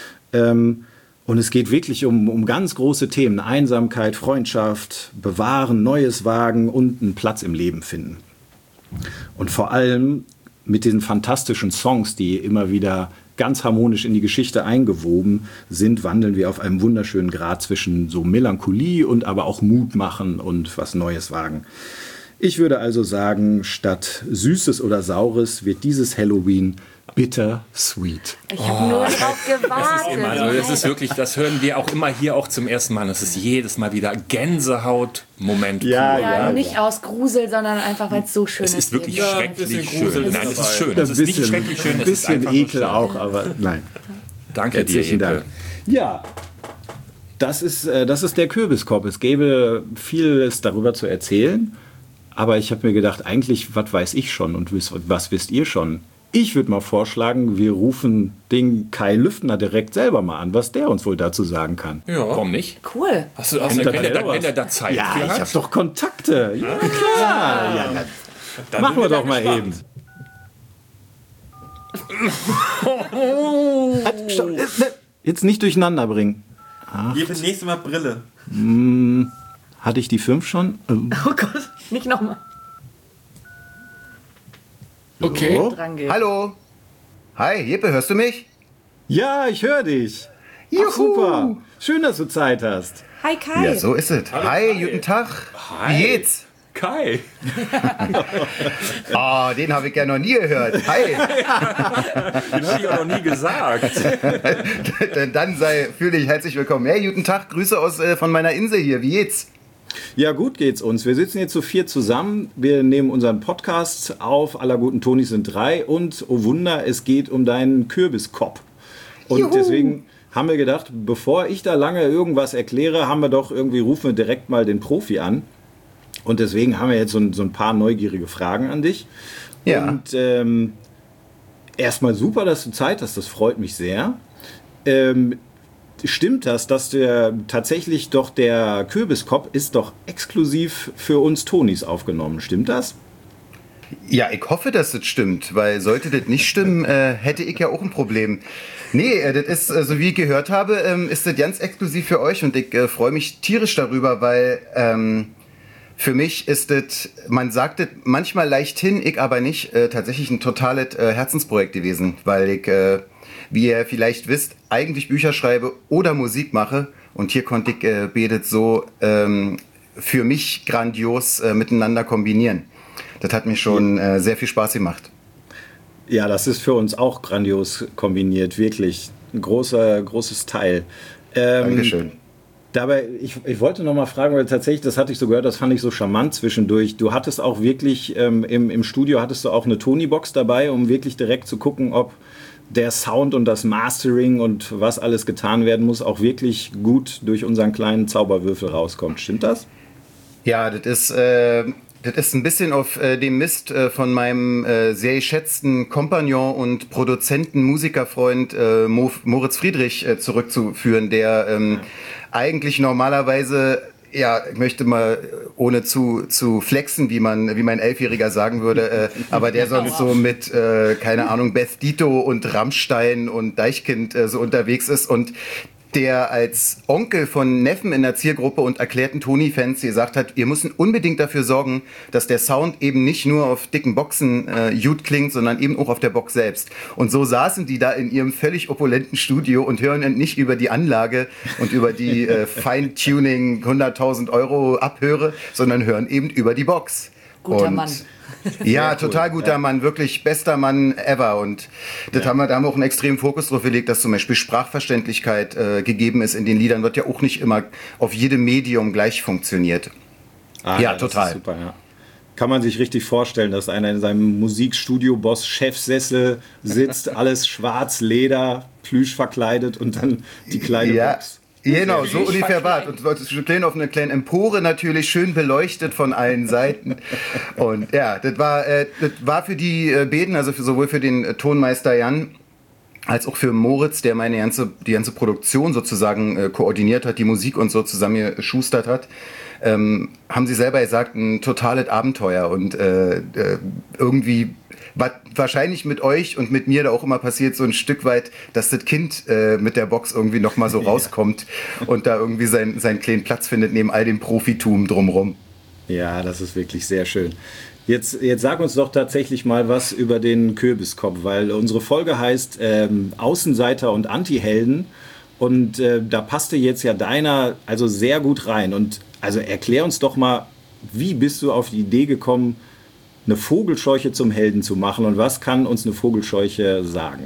Und es geht wirklich um, um ganz große Themen. Einsamkeit, Freundschaft, bewahren, Neues wagen und einen Platz im Leben finden. Und vor allem mit den fantastischen Songs, die immer wieder ganz harmonisch in die Geschichte eingewoben sind, wandeln wir auf einem wunderschönen Grat zwischen so Melancholie und aber auch Mut machen und was Neues wagen. Ich würde also sagen, statt Süßes oder Saures wird dieses Halloween bitter sweet. Ich habe oh. nur drauf gewartet. Also das ist wirklich, das hören wir auch immer hier auch zum ersten Mal. Das ist jedes Mal wieder Gänsehaut-Moment. Ja, ja, ja, nicht ja. aus Grusel, sondern einfach, weil es so schön ist. Es ist wirklich ja, schrecklich schön. Nein, es ist schön. Das Es ist nicht schrecklich schön. Ein bisschen es ist Ekel schön. auch, aber nein. Danke dir, Herzlichen Dank. Ja, das ist, äh, das ist der Kürbiskopf. Es gäbe vieles darüber zu erzählen, aber ich habe mir gedacht, eigentlich, was weiß ich schon und was wisst ihr schon? Ich würde mal vorschlagen, wir rufen den Kai Lüftner direkt selber mal an, was der uns wohl dazu sagen kann. Ja. Warum nicht? Cool. Hast du, hast Wenn, du wenn, er, wenn er da Zeit Ja, für ich hat. habe doch Kontakte. Ja, klar. Ja, na, Dann machen sind wir da doch mal gespannt. eben. Halt, stopp, äh, ne, Jetzt nicht durcheinander bringen. Jedes nächste Mal Brille. Hm, hatte ich die fünf schon? Ähm, Oh Gott, nicht nochmal. Okay. so. Dran geht. Hallo. Hi, Jeppe, hörst du mich? Ja, ich höre dich. Juhu. Ach, super. Schön, dass du Zeit hast. Hi Kai. Ja, so ist es. Hi, guten Tag. Hi. Wie geht's? Kai. Oh, den habe ich ja noch nie gehört. Hi. Den habe ich auch noch nie gesagt. Dann sei, fühle dich herzlich willkommen. Hey, guten Tag. Grüße aus, äh, von meiner Insel hier. Wie geht's? Ja, gut geht's uns. Wir sitzen jetzt zu viert zusammen. Wir nehmen unseren Podcast auf. Aller guten Tonis sind drei. Und, oh Wunder, es geht um deinen Kürbiskopf. Und Juhu. Deswegen haben wir gedacht, bevor ich da lange irgendwas erkläre, haben wir doch irgendwie, rufen wir direkt mal den Profi an. Und deswegen haben wir jetzt so ein, so ein paar neugierige Fragen an dich. Ja. Und ähm, erstmal super, dass du Zeit hast. Das freut mich sehr. Ähm, Stimmt das, dass der tatsächlich doch der Kürbiskopf ist doch exklusiv für uns Tonis aufgenommen? Stimmt das? Ja, ich hoffe, dass das stimmt, weil sollte das nicht stimmen, äh, hätte ich ja auch ein Problem. Nee, äh, das ist, äh, so wie ich gehört habe, ähm, ist das ganz exklusiv für euch und ich äh, freue mich tierisch darüber, weil ähm, für mich ist das, man sagt das manchmal leicht hin, ich aber nicht, äh, tatsächlich ein totales äh, Herzensprojekt gewesen, weil ich... Äh, wie ihr vielleicht wisst, eigentlich Bücher schreibe oder Musik mache. Und hier konnte ich äh, Bedet so ähm, für mich grandios äh, miteinander kombinieren. Das hat mir schon äh, sehr viel Spaß gemacht. Ja, das ist für uns auch grandios kombiniert, wirklich. Ein großer, großes Teil. Ähm, Dankeschön. Dabei, ich, ich wollte noch mal fragen, weil tatsächlich, das hatte ich so gehört, das fand ich so charmant zwischendurch. Du hattest auch wirklich, ähm, im, im Studio hattest du auch eine Tony-Box dabei, um wirklich direkt zu gucken, ob der Sound und das Mastering und was alles getan werden muss, auch wirklich gut durch unseren kleinen Zauberwürfel rauskommt. Stimmt das? Ja, das ist, äh, das ist ein bisschen auf äh, dem Mist äh, von meinem äh, sehr geschätzten Kompagnon und Produzenten, Musikerfreund äh, Mo Moritz Friedrich äh, zurückzuführen, der ähm, eigentlich normalerweise... Ja, ich möchte mal, ohne zu, zu flexen, wie man, wie mein Elfjähriger sagen würde, äh, aber der sonst so mit, äh, keine Ahnung, Beth Dito und Rammstein und Deichkind äh, so unterwegs ist und der als Onkel von Neffen in der Zielgruppe und erklärten Tony-Fans gesagt hat, wir müssen unbedingt dafür sorgen, dass der Sound eben nicht nur auf dicken Boxen äh, gut klingt, sondern eben auch auf der Box selbst. Und so saßen die da in ihrem völlig opulenten Studio und hören nicht über die Anlage und über die äh, Feintuning hunderttausend Euro Abhöre, sondern hören eben über die Box. Guter und Mann. Ja, total guter ja. Mann, wirklich bester Mann ever. Und das ja. haben wir, da haben wir auch einen extremen Fokus drauf gelegt, dass zum Beispiel Sprachverständlichkeit äh, gegeben ist in den Liedern, wird ja auch nicht immer auf jedem Medium gleich funktioniert. Ah, ja, ja, total. Das ist super, ja. Kann man sich richtig vorstellen, dass einer in seinem Musikstudio-Boss-Chefsessel sitzt, alles schwarz, Leder, Plüsch verkleidet und dann die kleine ja. Box. Genau, so ungefähr war es. Und stehen auf einer kleinen Empore natürlich, schön beleuchtet von allen Seiten. Und ja, das war, äh, das war für die äh, Beden, also für, sowohl für den äh, Tonmeister Jan, als auch für Moritz, der meine ganze, die ganze Produktion sozusagen äh, koordiniert hat, die Musik und so zusammengeschustert hat, ähm, haben sie selber gesagt, ein totales Abenteuer. Und äh, äh, irgendwie... Was wahrscheinlich mit euch und mit mir da auch immer passiert, so ein Stück weit, dass das Kind äh, mit der Box irgendwie nochmal so rauskommt ja. und da irgendwie sein, seinen kleinen Platz findet, neben all dem Profitum drumrum. Ja, das ist wirklich sehr schön. Jetzt, jetzt sag uns doch tatsächlich mal was über den Kürbiskopf, weil unsere Folge heißt ähm, Außenseiter und Antihelden und äh, da passte jetzt ja deiner also sehr gut rein. Und also erklär uns doch mal, wie bist du auf die Idee gekommen, eine Vogelscheuche zum Helden zu machen und was kann uns eine Vogelscheuche sagen?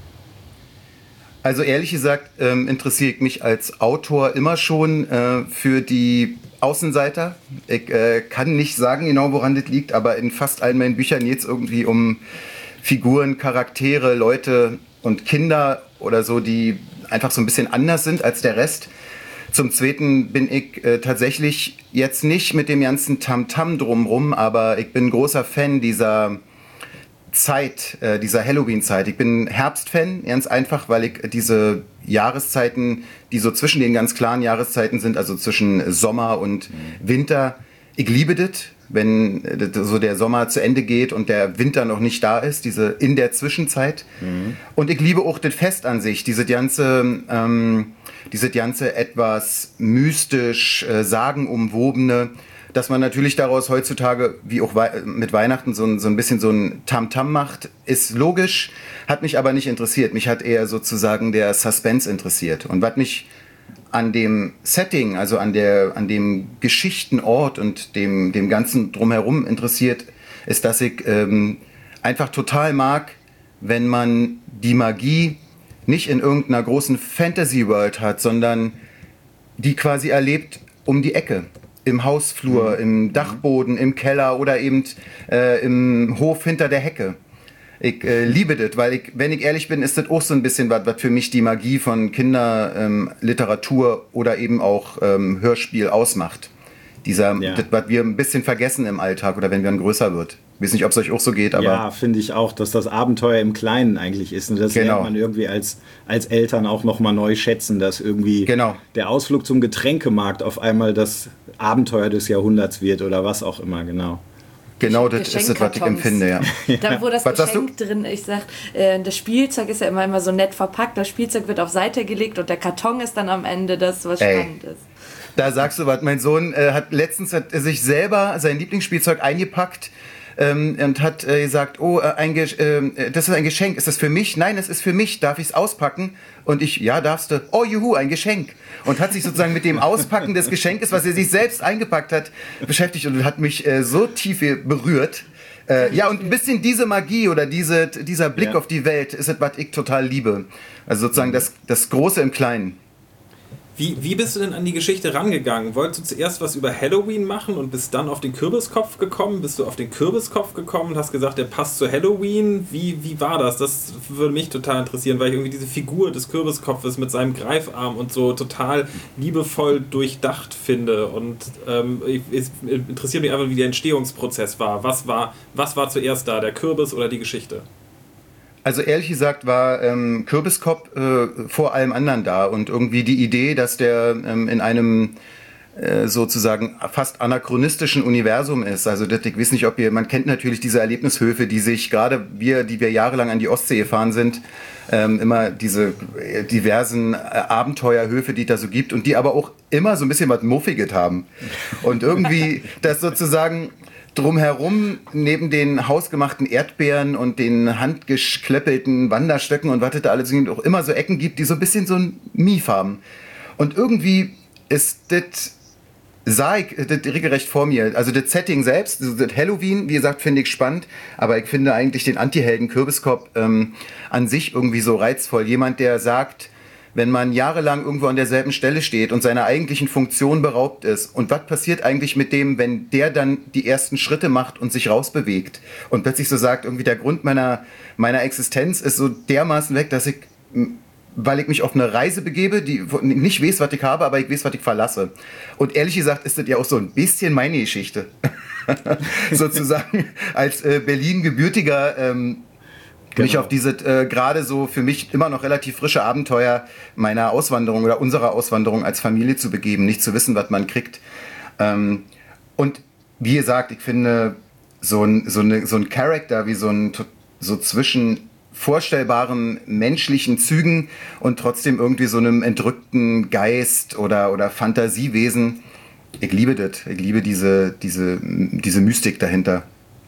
Also ehrlich gesagt ähm, interessiere ich mich als Autor immer schon äh, für die Außenseiter. Ich äh, kann nicht sagen genau, woran das liegt, aber in fast allen meinen Büchern geht es irgendwie um Figuren, Charaktere, Leute und Kinder oder so, die einfach so ein bisschen anders sind als der Rest. Zum Zweiten bin ich äh, tatsächlich jetzt nicht mit dem ganzen Tamtam drumrum, aber ich bin großer Fan dieser Zeit, äh, dieser Halloween-Zeit. Ich bin Herbstfan, ganz einfach, weil ich diese Jahreszeiten, die so zwischen den ganz klaren Jahreszeiten sind, also zwischen Sommer und Winter, ich liebe das, wenn äh, so der Sommer zu Ende geht und der Winter noch nicht da ist, diese in der Zwischenzeit. Mhm. Und ich liebe auch das Fest an sich, diese ganze... Ähm, Diese ganze etwas mystisch, äh, sagenumwobene, dass man natürlich daraus heutzutage, wie auch wei- mit Weihnachten, so ein, so ein bisschen so ein Tamtam macht, ist logisch, hat mich aber nicht interessiert. Mich hat eher sozusagen der Suspense interessiert. Und was mich an dem Setting, also an, der, an dem Geschichtenort und dem, dem Ganzen drumherum interessiert, ist, dass ich ähm, einfach total mag, wenn man die Magie nicht in irgendeiner großen Fantasy-World hat, sondern die quasi erlebt um die Ecke, im Hausflur, mhm. im Dachboden, im Keller oder eben äh, im Hof hinter der Hecke. Ich äh, liebe das, weil ich, wenn ich ehrlich bin, ist das auch so ein bisschen was, was für mich die Magie von Kinderliteratur ähm, oder eben auch ähm, Hörspiel ausmacht. Dieser, ja. das, was wir ein bisschen vergessen im Alltag oder wenn wir dann größer wird. Ich weiß nicht, ob es euch auch so geht, aber... Ja, finde ich auch, dass das Abenteuer im Kleinen eigentlich ist. Und das genau. lernt man irgendwie als, als Eltern auch nochmal neu schätzen, dass irgendwie genau. der Ausflug zum Getränkemarkt auf einmal das Abenteuer des Jahrhunderts wird oder was auch immer, genau. Genau, das ist das, was ich empfinde, ja. Da, wo das was Geschenk drin, ich sag, äh, das Spielzeug ist ja immer, immer so nett verpackt, das Spielzeug wird auf Seite gelegt und der Karton ist dann am Ende das, was Ey. spannend ist. Da sagst du was, mein Sohn äh, hat letztens hat sich selber sein Lieblingsspielzeug eingepackt ähm, und hat äh, gesagt, oh, äh, ein äh, das ist ein Geschenk, ist das für mich? Nein, es ist für mich, darf ich es auspacken? Und ich, ja, darfst du. Oh, juhu, ein Geschenk. Und hat sich sozusagen mit dem Auspacken des Geschenkes, was er sich selbst eingepackt hat, beschäftigt und hat mich äh, so tief berührt. Äh, ja, und ein bisschen diese Magie oder diese, dieser Blick ja. auf die Welt ist etwas, was ich total liebe. Also sozusagen das, das Große im Kleinen. Wie, wie bist du denn an die Geschichte rangegangen? Wolltest du zuerst was über Halloween machen und bist dann auf den Kürbiskopf gekommen? Bist du auf den Kürbiskopf gekommen und hast gesagt, der passt zu Halloween? Wie, wie war das? Das würde mich total interessieren, weil ich irgendwie diese Figur des Kürbiskopfes mit seinem Greifarm und so total liebevoll durchdacht finde. Und ähm, es interessiert mich einfach, wie der Entstehungsprozess war. Was war, was war zuerst da, der Kürbis oder die Geschichte? Also ehrlich gesagt war ähm, Kürbiskopf äh, vor allem anderen da und irgendwie die Idee, dass der ähm, in einem äh, sozusagen fast anachronistischen Universum ist. Also das, ich weiß nicht, ob ihr, man kennt natürlich diese Erlebnishöfe, die sich gerade wir, die wir jahrelang an die Ostsee gefahren sind, ähm, immer diese äh, diversen äh, Abenteuerhöfe, die es da so gibt und die aber auch immer so ein bisschen was Muffiges haben. Und irgendwie das sozusagen drumherum, neben den hausgemachten Erdbeeren und den handgeschleppelten Wanderstöcken und was es da alles gibt, auch immer so Ecken gibt, die so ein bisschen so ein Mief haben. Und irgendwie ist das, sah ich das regelrecht vor mir. Also das Setting selbst, das Halloween, wie gesagt, finde ich spannend, aber ich finde eigentlich den Anti-Helden Kürbiskopf ähm, an sich irgendwie so reizvoll. Jemand, der sagt, wenn man jahrelang irgendwo an derselben Stelle steht und seiner eigentlichen Funktion beraubt ist. Und was passiert eigentlich mit dem, wenn der dann die ersten Schritte macht und sich rausbewegt und plötzlich so sagt, irgendwie der Grund meiner, meiner Existenz ist so dermaßen weg, dass ich, weil ich mich auf eine Reise begebe, die nicht weiß, was ich habe, aber ich weiß, was ich verlasse. Und ehrlich gesagt ist das ja auch so ein bisschen meine Geschichte. Sozusagen als äh, Berlin-gebürtiger ähm, Genau. mich auf diese äh, gerade so für mich immer noch relativ frische Abenteuer meiner Auswanderung oder unserer Auswanderung als Familie zu begeben, nicht zu wissen, was man kriegt. Ähm, und wie gesagt, ich finde so ein, so eine, so ein Charakter wie so ein so zwischen vorstellbaren menschlichen Zügen und trotzdem irgendwie so einem entrückten Geist oder, oder Fantasiewesen. Ich liebe das. Ich liebe diese, diese, diese Mystik dahinter.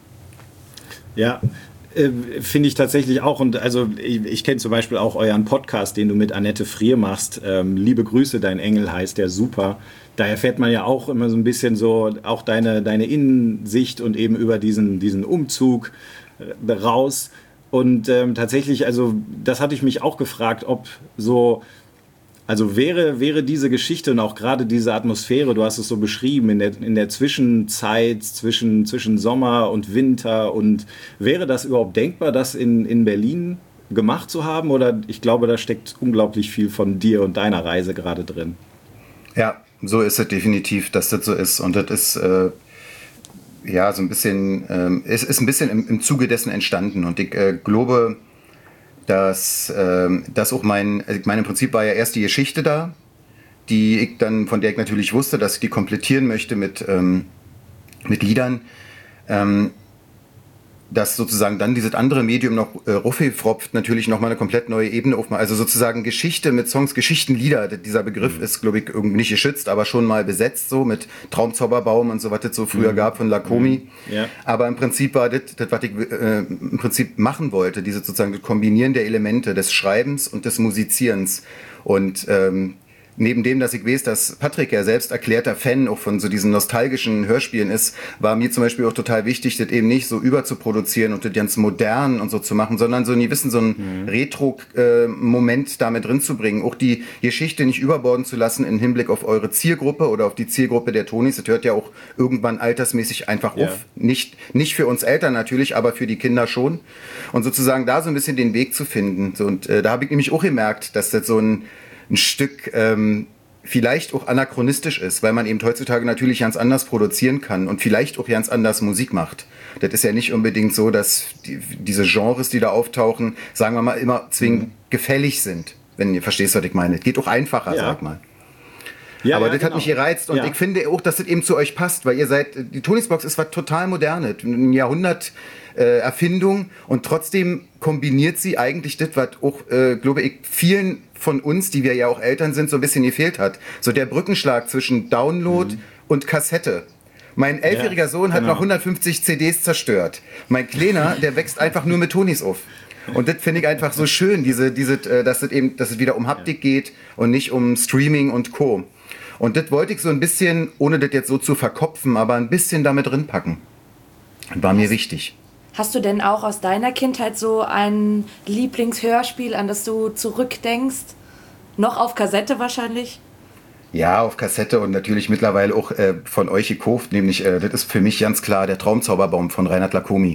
Ja, finde ich tatsächlich auch. Und also ich, ich kenne zum Beispiel auch euren Podcast, den du mit Annette Frier machst. Ähm, Liebe Grüße, dein Engel heißt der, super. Da erfährt man ja auch immer so ein bisschen so auch deine, deine Innensicht und eben über diesen, diesen Umzug äh, raus. Und ähm, tatsächlich, also das hatte ich mich auch gefragt, ob so... Also wäre, wäre diese Geschichte und auch gerade diese Atmosphäre, du hast es so beschrieben, in der, in der Zwischenzeit zwischen, zwischen Sommer und Winter, und wäre das überhaupt denkbar, das in, in Berlin gemacht zu haben? Oder ich glaube, da steckt unglaublich viel von dir und deiner Reise gerade drin. Ja, so ist es definitiv, dass das so ist. Und das ist äh, ja so ein bisschen, äh, es ist ein bisschen im, im Zuge dessen entstanden. Und ich äh, glaube, dass ähm, das auch mein, ich meine, im Prinzip war ja erst die Geschichte da, die ich dann, von der ich natürlich wusste, dass ich die komplettieren möchte mit, ähm, mit Liedern, ähm, dass sozusagen dann dieses andere Medium noch äh, ruffifropft natürlich nochmal eine komplett neue Ebene aufmacht. Also sozusagen Geschichte mit Songs, Geschichtenlieder, dieser Begriff mhm. ist, glaube ich, irgendwie nicht geschützt, aber schon mal besetzt, so mit Traumzauberbaum und so, was es so früher mhm. gab von Lakomi. Mhm. Ja. Aber im Prinzip war das, das was ich äh, im Prinzip machen wollte, dieses sozusagen das Kombinieren der Elemente des Schreibens und des Musizierens. Und ähm, neben dem, dass ich weiß, dass Patrick ja selbst erklärter Fan auch von so diesen nostalgischen Hörspielen ist, war mir zum Beispiel auch total wichtig, das eben nicht so überzuproduzieren und das ganz modern und so zu machen, sondern so nie wissen, so einen mhm. Retro-Moment äh, damit drin zu bringen. Auch die Geschichte nicht überborden zu lassen im Hinblick auf eure Zielgruppe oder auf die Zielgruppe der Tonis. Das hört ja auch irgendwann altersmäßig einfach ja. auf. Nicht, nicht für uns Eltern natürlich, aber für die Kinder schon. Und sozusagen da so ein bisschen den Weg zu finden. So, und äh, da habe ich nämlich auch gemerkt, dass das so ein ein Stück ähm, vielleicht auch anachronistisch ist, weil man eben heutzutage natürlich ganz anders produzieren kann und vielleicht auch ganz anders Musik macht. Das ist ja nicht unbedingt so, dass die, diese Genres, die da auftauchen, sagen wir mal, immer zwingend mhm. gefällig sind, wenn ihr verstehst, was ich meine. Es geht auch einfacher, ja. sag mal. Ja, aber ja, das genau. hat mich gereizt und ja. ich finde auch, dass das eben zu euch passt, weil ihr seid, die Tonisbox ist was total Modernes, ein Jahrhundert äh, Erfindung und trotzdem kombiniert sie eigentlich das, was auch, äh, glaube ich, vielen von uns, die wir ja auch Eltern sind, so ein bisschen gefehlt hat. So der Brückenschlag zwischen Download mhm. und Kassette. Mein elfjähriger ja, Sohn hat genau. noch hundertfünfzig C Ds zerstört. Mein Kleiner, der wächst einfach nur mit Tonis auf. Und das finde ich einfach so schön, diese, diese, dass es eben, dass es wieder um Haptik geht und nicht um Streaming und Co. Und das wollte ich so ein bisschen, ohne das jetzt so zu verkopfen, aber ein bisschen damit drin packen. War mir wichtig. Hast du denn auch aus deiner Kindheit so ein Lieblingshörspiel, an das du zurückdenkst? Noch auf Kassette wahrscheinlich? Ja, auf Kassette und natürlich mittlerweile auch äh, von euch gekauft. Nämlich, äh, das ist für mich ganz klar der Traumzauberbaum von Reinhard Lacomi.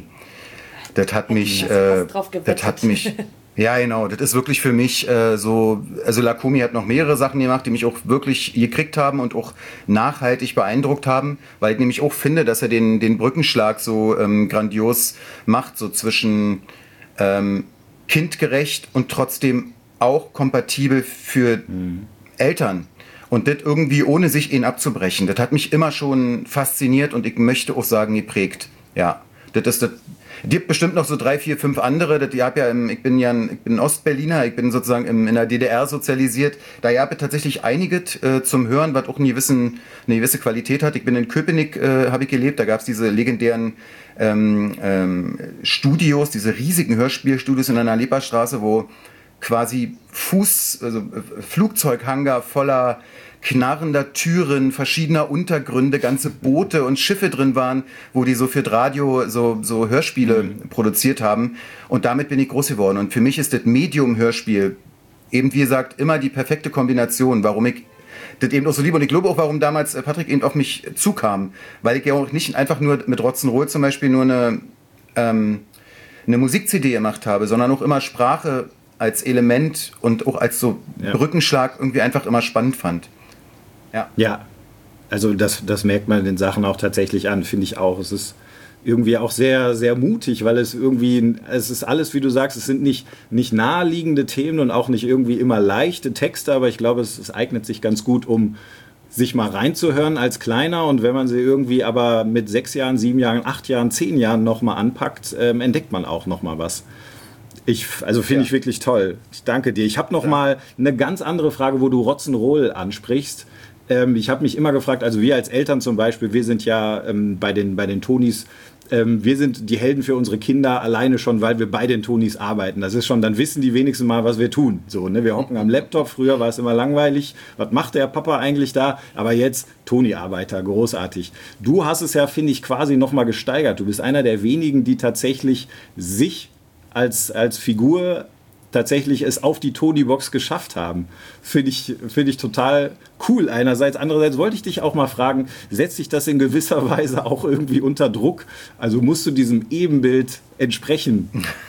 Das hat mich, äh, das hat mich, ja genau, das ist wirklich für mich äh, so, also Lacomi hat noch mehrere Sachen gemacht, die mich auch wirklich gekriegt haben und auch nachhaltig beeindruckt haben, weil ich nämlich auch finde, dass er den, den Brückenschlag so ähm, grandios macht, so zwischen ähm, kindgerecht und trotzdem auch kompatibel für mhm. Eltern. Und das irgendwie ohne sich ihn abzubrechen. Das hat mich immer schon fasziniert und ich möchte auch sagen, geprägt. Ja, das ist das. Es gibt bestimmt noch so drei, vier, fünf andere. Das, ich, hab ja im, ich bin ja ein, ich bin Ostberliner, ich bin sozusagen im, in der D D R sozialisiert. Da gab es tatsächlich einiges äh, zum Hören, was auch eine, gewissen, eine gewisse Qualität hat. Ich bin in Köpenick, äh, habe ich gelebt, da gab es diese legendären ähm, ähm, Studios, diese riesigen Hörspielstudios in der Nalepa-Straße, wo quasi Fuß, also Flugzeughangar voller knarrender Türen, verschiedener Untergründe, ganze Boote und Schiffe drin waren, wo die so für das Radio so, so Hörspiele mhm. produziert haben. Und damit bin ich groß geworden. Und für mich ist das Medium-Hörspiel eben, wie gesagt, immer die perfekte Kombination, warum ich das eben auch so liebe. Und ich glaube auch, warum damals Patrick eben auf mich zukam. Weil ich ja auch nicht einfach nur mit Rock'n'Roll zum Beispiel nur eine, ähm, eine Musik-C D gemacht habe, sondern auch immer Sprache als Element und auch als so ja. Brückenschlag irgendwie einfach immer spannend fand. Ja, ja. Also das, das merkt man den Sachen auch tatsächlich an, finde ich auch. Es ist irgendwie auch sehr, sehr mutig, weil es irgendwie, es ist alles, wie du sagst, es sind nicht, nicht naheliegende Themen und auch nicht irgendwie immer leichte Texte, aber ich glaube, es, es eignet sich ganz gut, um sich mal reinzuhören als Kleiner, und wenn man sie irgendwie aber mit sechs Jahren, sieben Jahren, acht Jahren, zehn Jahren nochmal anpackt, ähm, entdeckt man auch nochmal was. Ich, also finde ja. ich wirklich toll. Ich danke dir. Ich habe noch ja. mal eine ganz andere Frage, wo du Rock'n'Roll ansprichst. Ähm, ich habe mich immer gefragt, also wir als Eltern zum Beispiel, wir sind ja ähm, bei den, bei den Tonis, ähm, wir sind die Helden für unsere Kinder alleine schon, weil wir bei den Tonis arbeiten. Das ist schon, dann wissen die wenigsten mal, was wir tun. So, ne? Wir hocken am Laptop, früher war es immer langweilig. Was macht der Papa eigentlich da? Aber jetzt Toni-Arbeiter, großartig. Du hast es ja, finde ich, quasi noch mal gesteigert. Du bist einer der wenigen, die tatsächlich sich als, als Figur tatsächlich es auf die Toni-Box geschafft haben. Finde ich, find ich total cool einerseits. Andererseits wollte ich dich auch mal fragen, setzt dich das in gewisser Weise auch irgendwie unter Druck? Also musst du diesem Ebenbild entsprechen?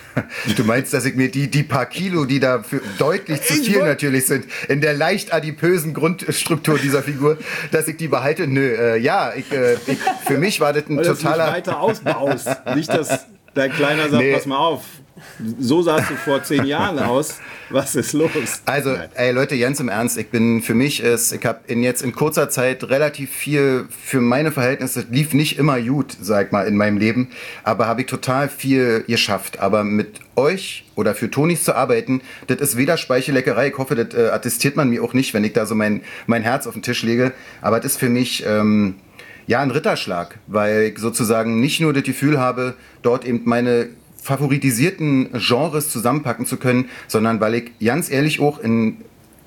Du meinst, dass ich mir die, die paar Kilo, die da für deutlich zu viel natürlich sind, in der leicht adipösen Grundstruktur dieser Figur, dass ich die behalte? Nö, äh, ja, ich, äh, ich, für mich war das ein Weil totaler... Dass du nicht weiter ausbaust. Nicht, dass dein Kleiner sagt, nee. Pass mal auf. So sahst du vor zehn Jahren aus. Was ist los? Also, ey Leute, ganz im Ernst, ich bin, für mich ist, ich habe in jetzt in kurzer Zeit relativ viel, für meine Verhältnisse, lief nicht immer gut, sag ich mal, in meinem Leben, aber habe ich total viel geschafft. Aber mit euch oder für Tonis zu arbeiten, das ist weder Speichelleckerei, ich hoffe, das äh, attestiert man mir auch nicht, wenn ich da so mein, mein Herz auf den Tisch lege, aber das ist für mich... Ähm, ja, ein Ritterschlag, weil ich sozusagen nicht nur das Gefühl habe, dort eben meine favoritisierten Genres zusammenpacken zu können, sondern weil ich ganz ehrlich auch in,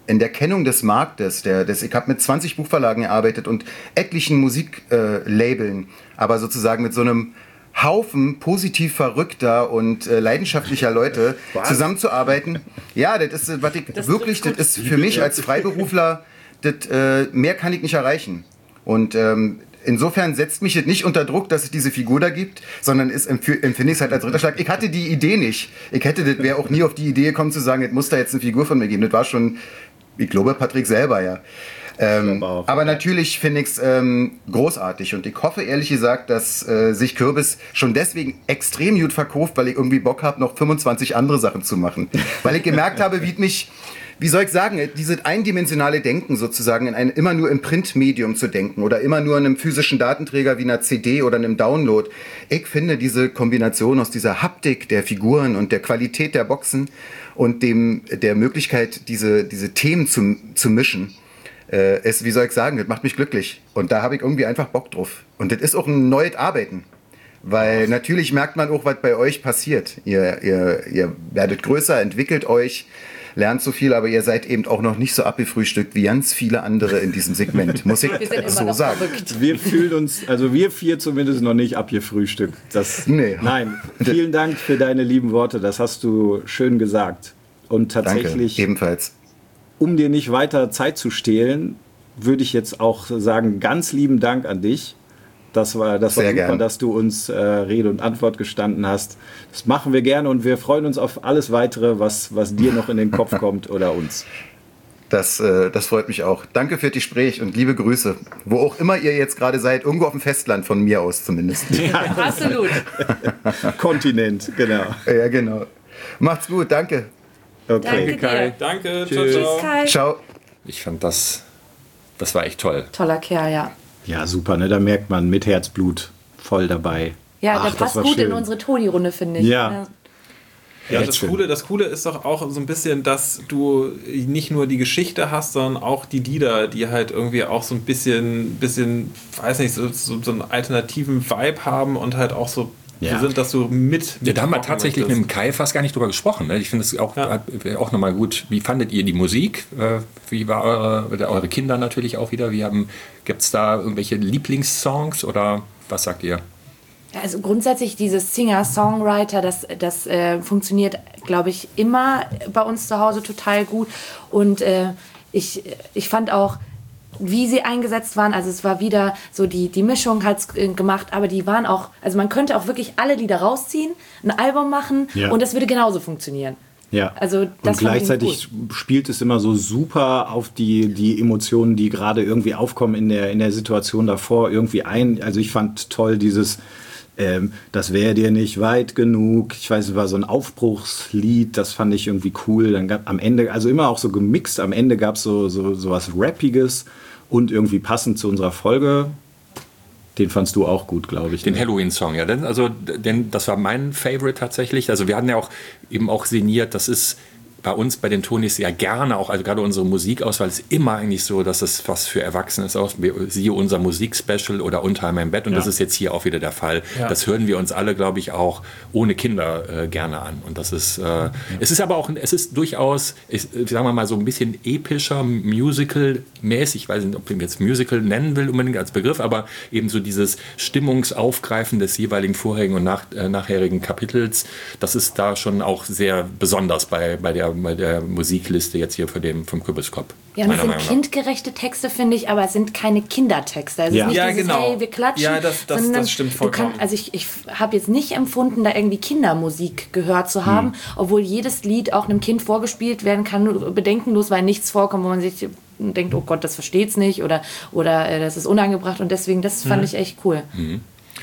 in der Kennung des Marktes, der, des, ich habe mit zwanzig Buchverlagen gearbeitet und etlichen Musiklabeln, äh, aber sozusagen mit so einem Haufen positiv verrückter und äh, leidenschaftlicher Leute was? zusammenzuarbeiten. Ja, das ist, was ich das wirklich, das ist für mich als Freiberufler, das, äh, mehr kann ich nicht erreichen. Und ähm, insofern setzt mich das nicht unter Druck, dass es diese Figur da gibt, sondern es empfinde ich es halt als Ritterschlag. Ich hatte die Idee nicht. Ich hätte, das wäre auch nie auf die Idee gekommen zu sagen, es muss da jetzt eine Figur von mir geben. Das war schon, ich glaube, Patrick selber, ja. Ähm, auch, aber ja. natürlich finde ich es ähm, großartig und ich hoffe ehrlich gesagt, dass äh, sich Kürbis schon deswegen extrem gut verkauft, weil ich irgendwie Bock habe, noch fünfundzwanzig andere Sachen zu machen. Weil ich gemerkt habe, wie mich, wie soll ich sagen, dieses eindimensionale Denken sozusagen, in ein, immer nur im Printmedium zu denken oder immer nur in einem physischen Datenträger wie einer C D oder einem Download. Ich finde diese Kombination aus dieser Haptik der Figuren und der Qualität der Boxen und dem, der Möglichkeit, diese, diese Themen zu, zu mischen, Äh, es, wie soll ich sagen, das macht mich glücklich. Und da habe ich irgendwie einfach Bock drauf. Und das ist auch ein neues Arbeiten. Weil natürlich merkt man auch, was bei euch passiert. Ihr, ihr, ihr werdet größer, entwickelt euch, lernt so viel, aber ihr seid eben auch noch nicht so abgefrühstückt wie ganz viele andere in diesem Segment. Muss ich so sagen. Verrückt. Wir fühlen uns, also wir vier zumindest noch nicht abgefrühstückt. Das, nee. Nein, vielen Dank für deine lieben Worte. Das hast du schön gesagt. Und tatsächlich... Danke, ebenfalls. Um dir nicht weiter Zeit zu stehlen, würde ich jetzt auch sagen, ganz lieben Dank an dich. Das war, das war super, gern. Dass du uns äh, Rede und Antwort gestanden hast. Das machen wir gerne und wir freuen uns auf alles Weitere, was, was dir noch in den Kopf kommt oder uns. Das, äh, das freut mich auch. Danke für das Gespräch und liebe Grüße. Wo auch immer ihr jetzt gerade seid, irgendwo auf dem Festland, von mir aus zumindest. Ja, absolut. Kontinent, genau. Ja, genau. Macht's gut, danke. Okay. Danke, Kai. Danke, Tschüss. ciao, ciao. Kai. Ciao. Ich fand das, das war echt toll. Toller Kerl, ja. Ja, super, ne? Da merkt man mit Herzblut voll dabei. Ja, Ach, der passt gut schön in unsere Toni-Runde, finde ich. Ja. ja. Ja, das Coole, das Coole ist doch auch so ein bisschen, dass du nicht nur die Geschichte hast, sondern auch die Lieder, die halt irgendwie auch so ein bisschen, bisschen weiß nicht, so, so, so einen alternativen Vibe haben und halt auch so ja. so sind, dass du mit... Ja, da haben wir tatsächlich möchtest. mit dem Kai fast gar nicht drüber gesprochen. Ne? Ich finde es auch, ja. auch nochmal gut. Wie fandet ihr die Musik? Wie war eure, eure Kinder natürlich auch wieder? Gibt es da irgendwelche Lieblingssongs oder was sagt ihr? Also grundsätzlich dieses Singer-Songwriter, das, das äh, funktioniert, glaube ich, immer bei uns zu Hause total gut. Und äh, ich, ich fand auch, wie sie eingesetzt waren, also es war wieder so, die, die Mischung hat es gemacht, aber die waren auch, also man könnte auch wirklich alle Lieder rausziehen, ein Album machen ja. und das würde genauso funktionieren. Ja, also das und gleichzeitig spielt es immer so super auf die, die Emotionen, die gerade irgendwie aufkommen in der, in der Situation davor irgendwie ein. Also ich fand toll dieses... Ähm, das wäre dir nicht weit genug. Ich weiß, es war so ein Aufbruchslied, das fand ich irgendwie cool. Dann gab am Ende, also immer auch so gemixt, am Ende gab es so, so, so was Rappiges und irgendwie passend zu unserer Folge. Den fandst du auch gut, glaube ich. Den ne? Halloween-Song, ja. Denn, also, denn das war mein Favorite tatsächlich. Also wir hatten ja auch eben auch sinniert, das ist bei uns, bei den Tonis ja gerne auch, also gerade unsere Musikauswahl ist immer eigentlich so, dass es was für Erwachsene ist. Auch, siehe unser Musikspecial oder Unter meinem Bett und ja. das ist jetzt hier auch wieder der Fall. Ja. Das hören wir uns alle, glaube ich, auch ohne Kinder äh, gerne an. Und das ist, äh, ja. es ist aber auch, es ist durchaus, ich, sagen wir mal, so ein bisschen epischer, Musical-mäßig, ich weiß nicht, ob ich jetzt Musical nennen will unbedingt als Begriff, aber eben so dieses Stimmungsaufgreifen des jeweiligen vorherigen und nach, äh, nachherigen Kapitels, das ist da schon auch sehr besonders bei, bei der bei der Musikliste jetzt hier für den, vom Kürbiskopf. Ja, und es sind kindgerechte Texte, finde ich, aber es sind keine Kindertexte. Also ja. es ist nicht ja, dieses, genau. hey, wir klatschen. Ja, das, das, das stimmt vollkommen. Kann, also ich, ich habe jetzt nicht empfunden, da irgendwie Kindermusik gehört zu haben, hm. obwohl jedes Lied auch einem Kind vorgespielt werden kann, bedenkenlos, weil nichts vorkommt, wo man sich denkt, oh Gott, das versteht's nicht oder, oder äh, das ist unangebracht und deswegen, das fand hm. ich echt cool. Hm.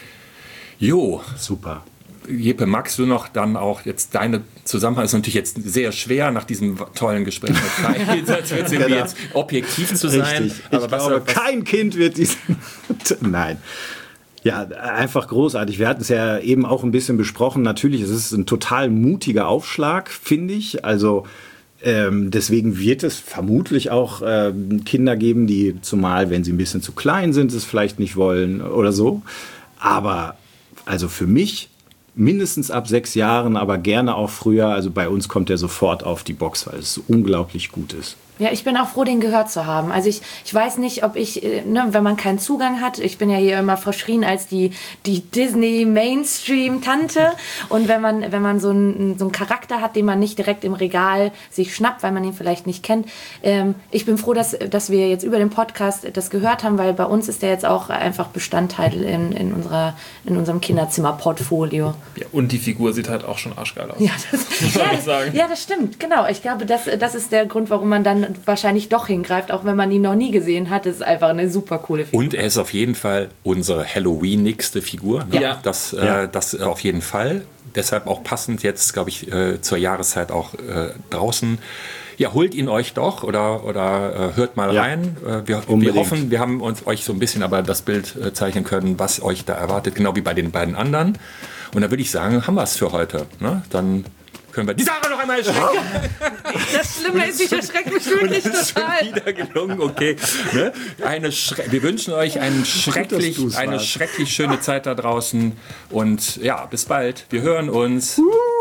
Jo. Super. Jeppe, magst du noch dann auch jetzt deine Zusammenhang, ist natürlich jetzt sehr schwer nach diesem tollen Gespräch mit Kai, jetzt, jetzt objektiv zu sein. Richtig. Aber ich was, glaube, was, kein Kind wird diesen... Nein. Ja, einfach großartig. Wir hatten es ja eben auch ein bisschen besprochen. Natürlich, es ist ein total mutiger Aufschlag, finde ich. Also ähm, deswegen wird es vermutlich auch ähm, Kinder geben, die zumal, wenn sie ein bisschen zu klein sind, es vielleicht nicht wollen oder so. Aber also für mich... mindestens ab sechs Jahren, aber gerne auch früher. Also bei uns kommt er sofort auf die Box, weil es so unglaublich gut ist. Ja, ich bin auch froh, den gehört zu haben. Also ich, ich weiß nicht, ob ich, ne, wenn man keinen Zugang hat, ich bin ja hier immer verschrien als die, die Disney-Mainstream-Tante. Und wenn man, wenn man so einen, so einen Charakter hat, den man nicht direkt im Regal sich schnappt, weil man ihn vielleicht nicht kennt. Ähm, ich bin froh, dass, dass wir jetzt über den Podcast das gehört haben, weil bei uns ist der jetzt auch einfach Bestandteil in, in, unserer, in unserem Kinderzimmer-Portfolio. Ja, und die Figur sieht halt auch schon arschgeil aus. Ja, das, ja, das, sagen. ja, das stimmt, genau. Ich glaube, das, das ist der Grund, warum man dann wahrscheinlich doch hingreift, auch wenn man ihn noch nie gesehen hat. Das ist einfach eine super coole Figur. Und er ist auf jeden Fall unsere Halloween-nächste Figur. Ne? Ja. Das, Ja. äh, das auf jeden Fall. Deshalb auch passend jetzt, glaube ich, äh, zur Jahreszeit auch äh, draußen. Ja, holt ihn euch doch oder, oder äh, hört mal Ja. rein. Äh, wir, wir Unbedingt. hoffen, wir haben uns euch so ein bisschen aber das Bild äh, zeichnen können, was euch da erwartet, genau wie bei den beiden anderen. Und da würde ich sagen, haben wir es für heute. Ne? Dann können wir die Sarah noch einmal erschrecken. Das Schlimme ist, ich erschrecke mich wirklich total. Wieder gelungen, okay. Ne? Eine Schre- wir wünschen euch einen schrecklich, du's eine warst. schrecklich schöne Zeit da draußen. Und ja, bis bald. Wir hören uns.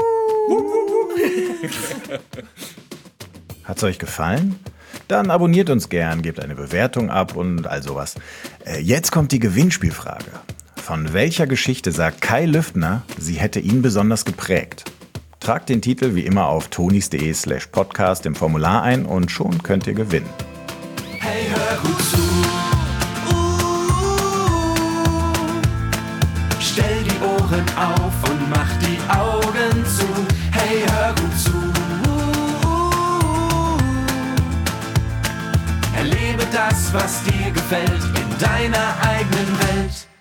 Hat's euch gefallen? Dann abonniert uns gern, gebt eine Bewertung ab und all sowas. Äh, jetzt kommt die Gewinnspielfrage. Von welcher Geschichte sagt Kai Lüftner, sie hätte ihn besonders geprägt? Tragt den Titel wie immer auf tonis.de slash podcast im Formular ein und schon könnt ihr gewinnen. Hey, hör gut zu. Uh, stell die Ohren auf und mach die Augen zu. Hey, hör gut zu. Uh, erlebe das, was dir gefällt, in deiner eigenen Welt.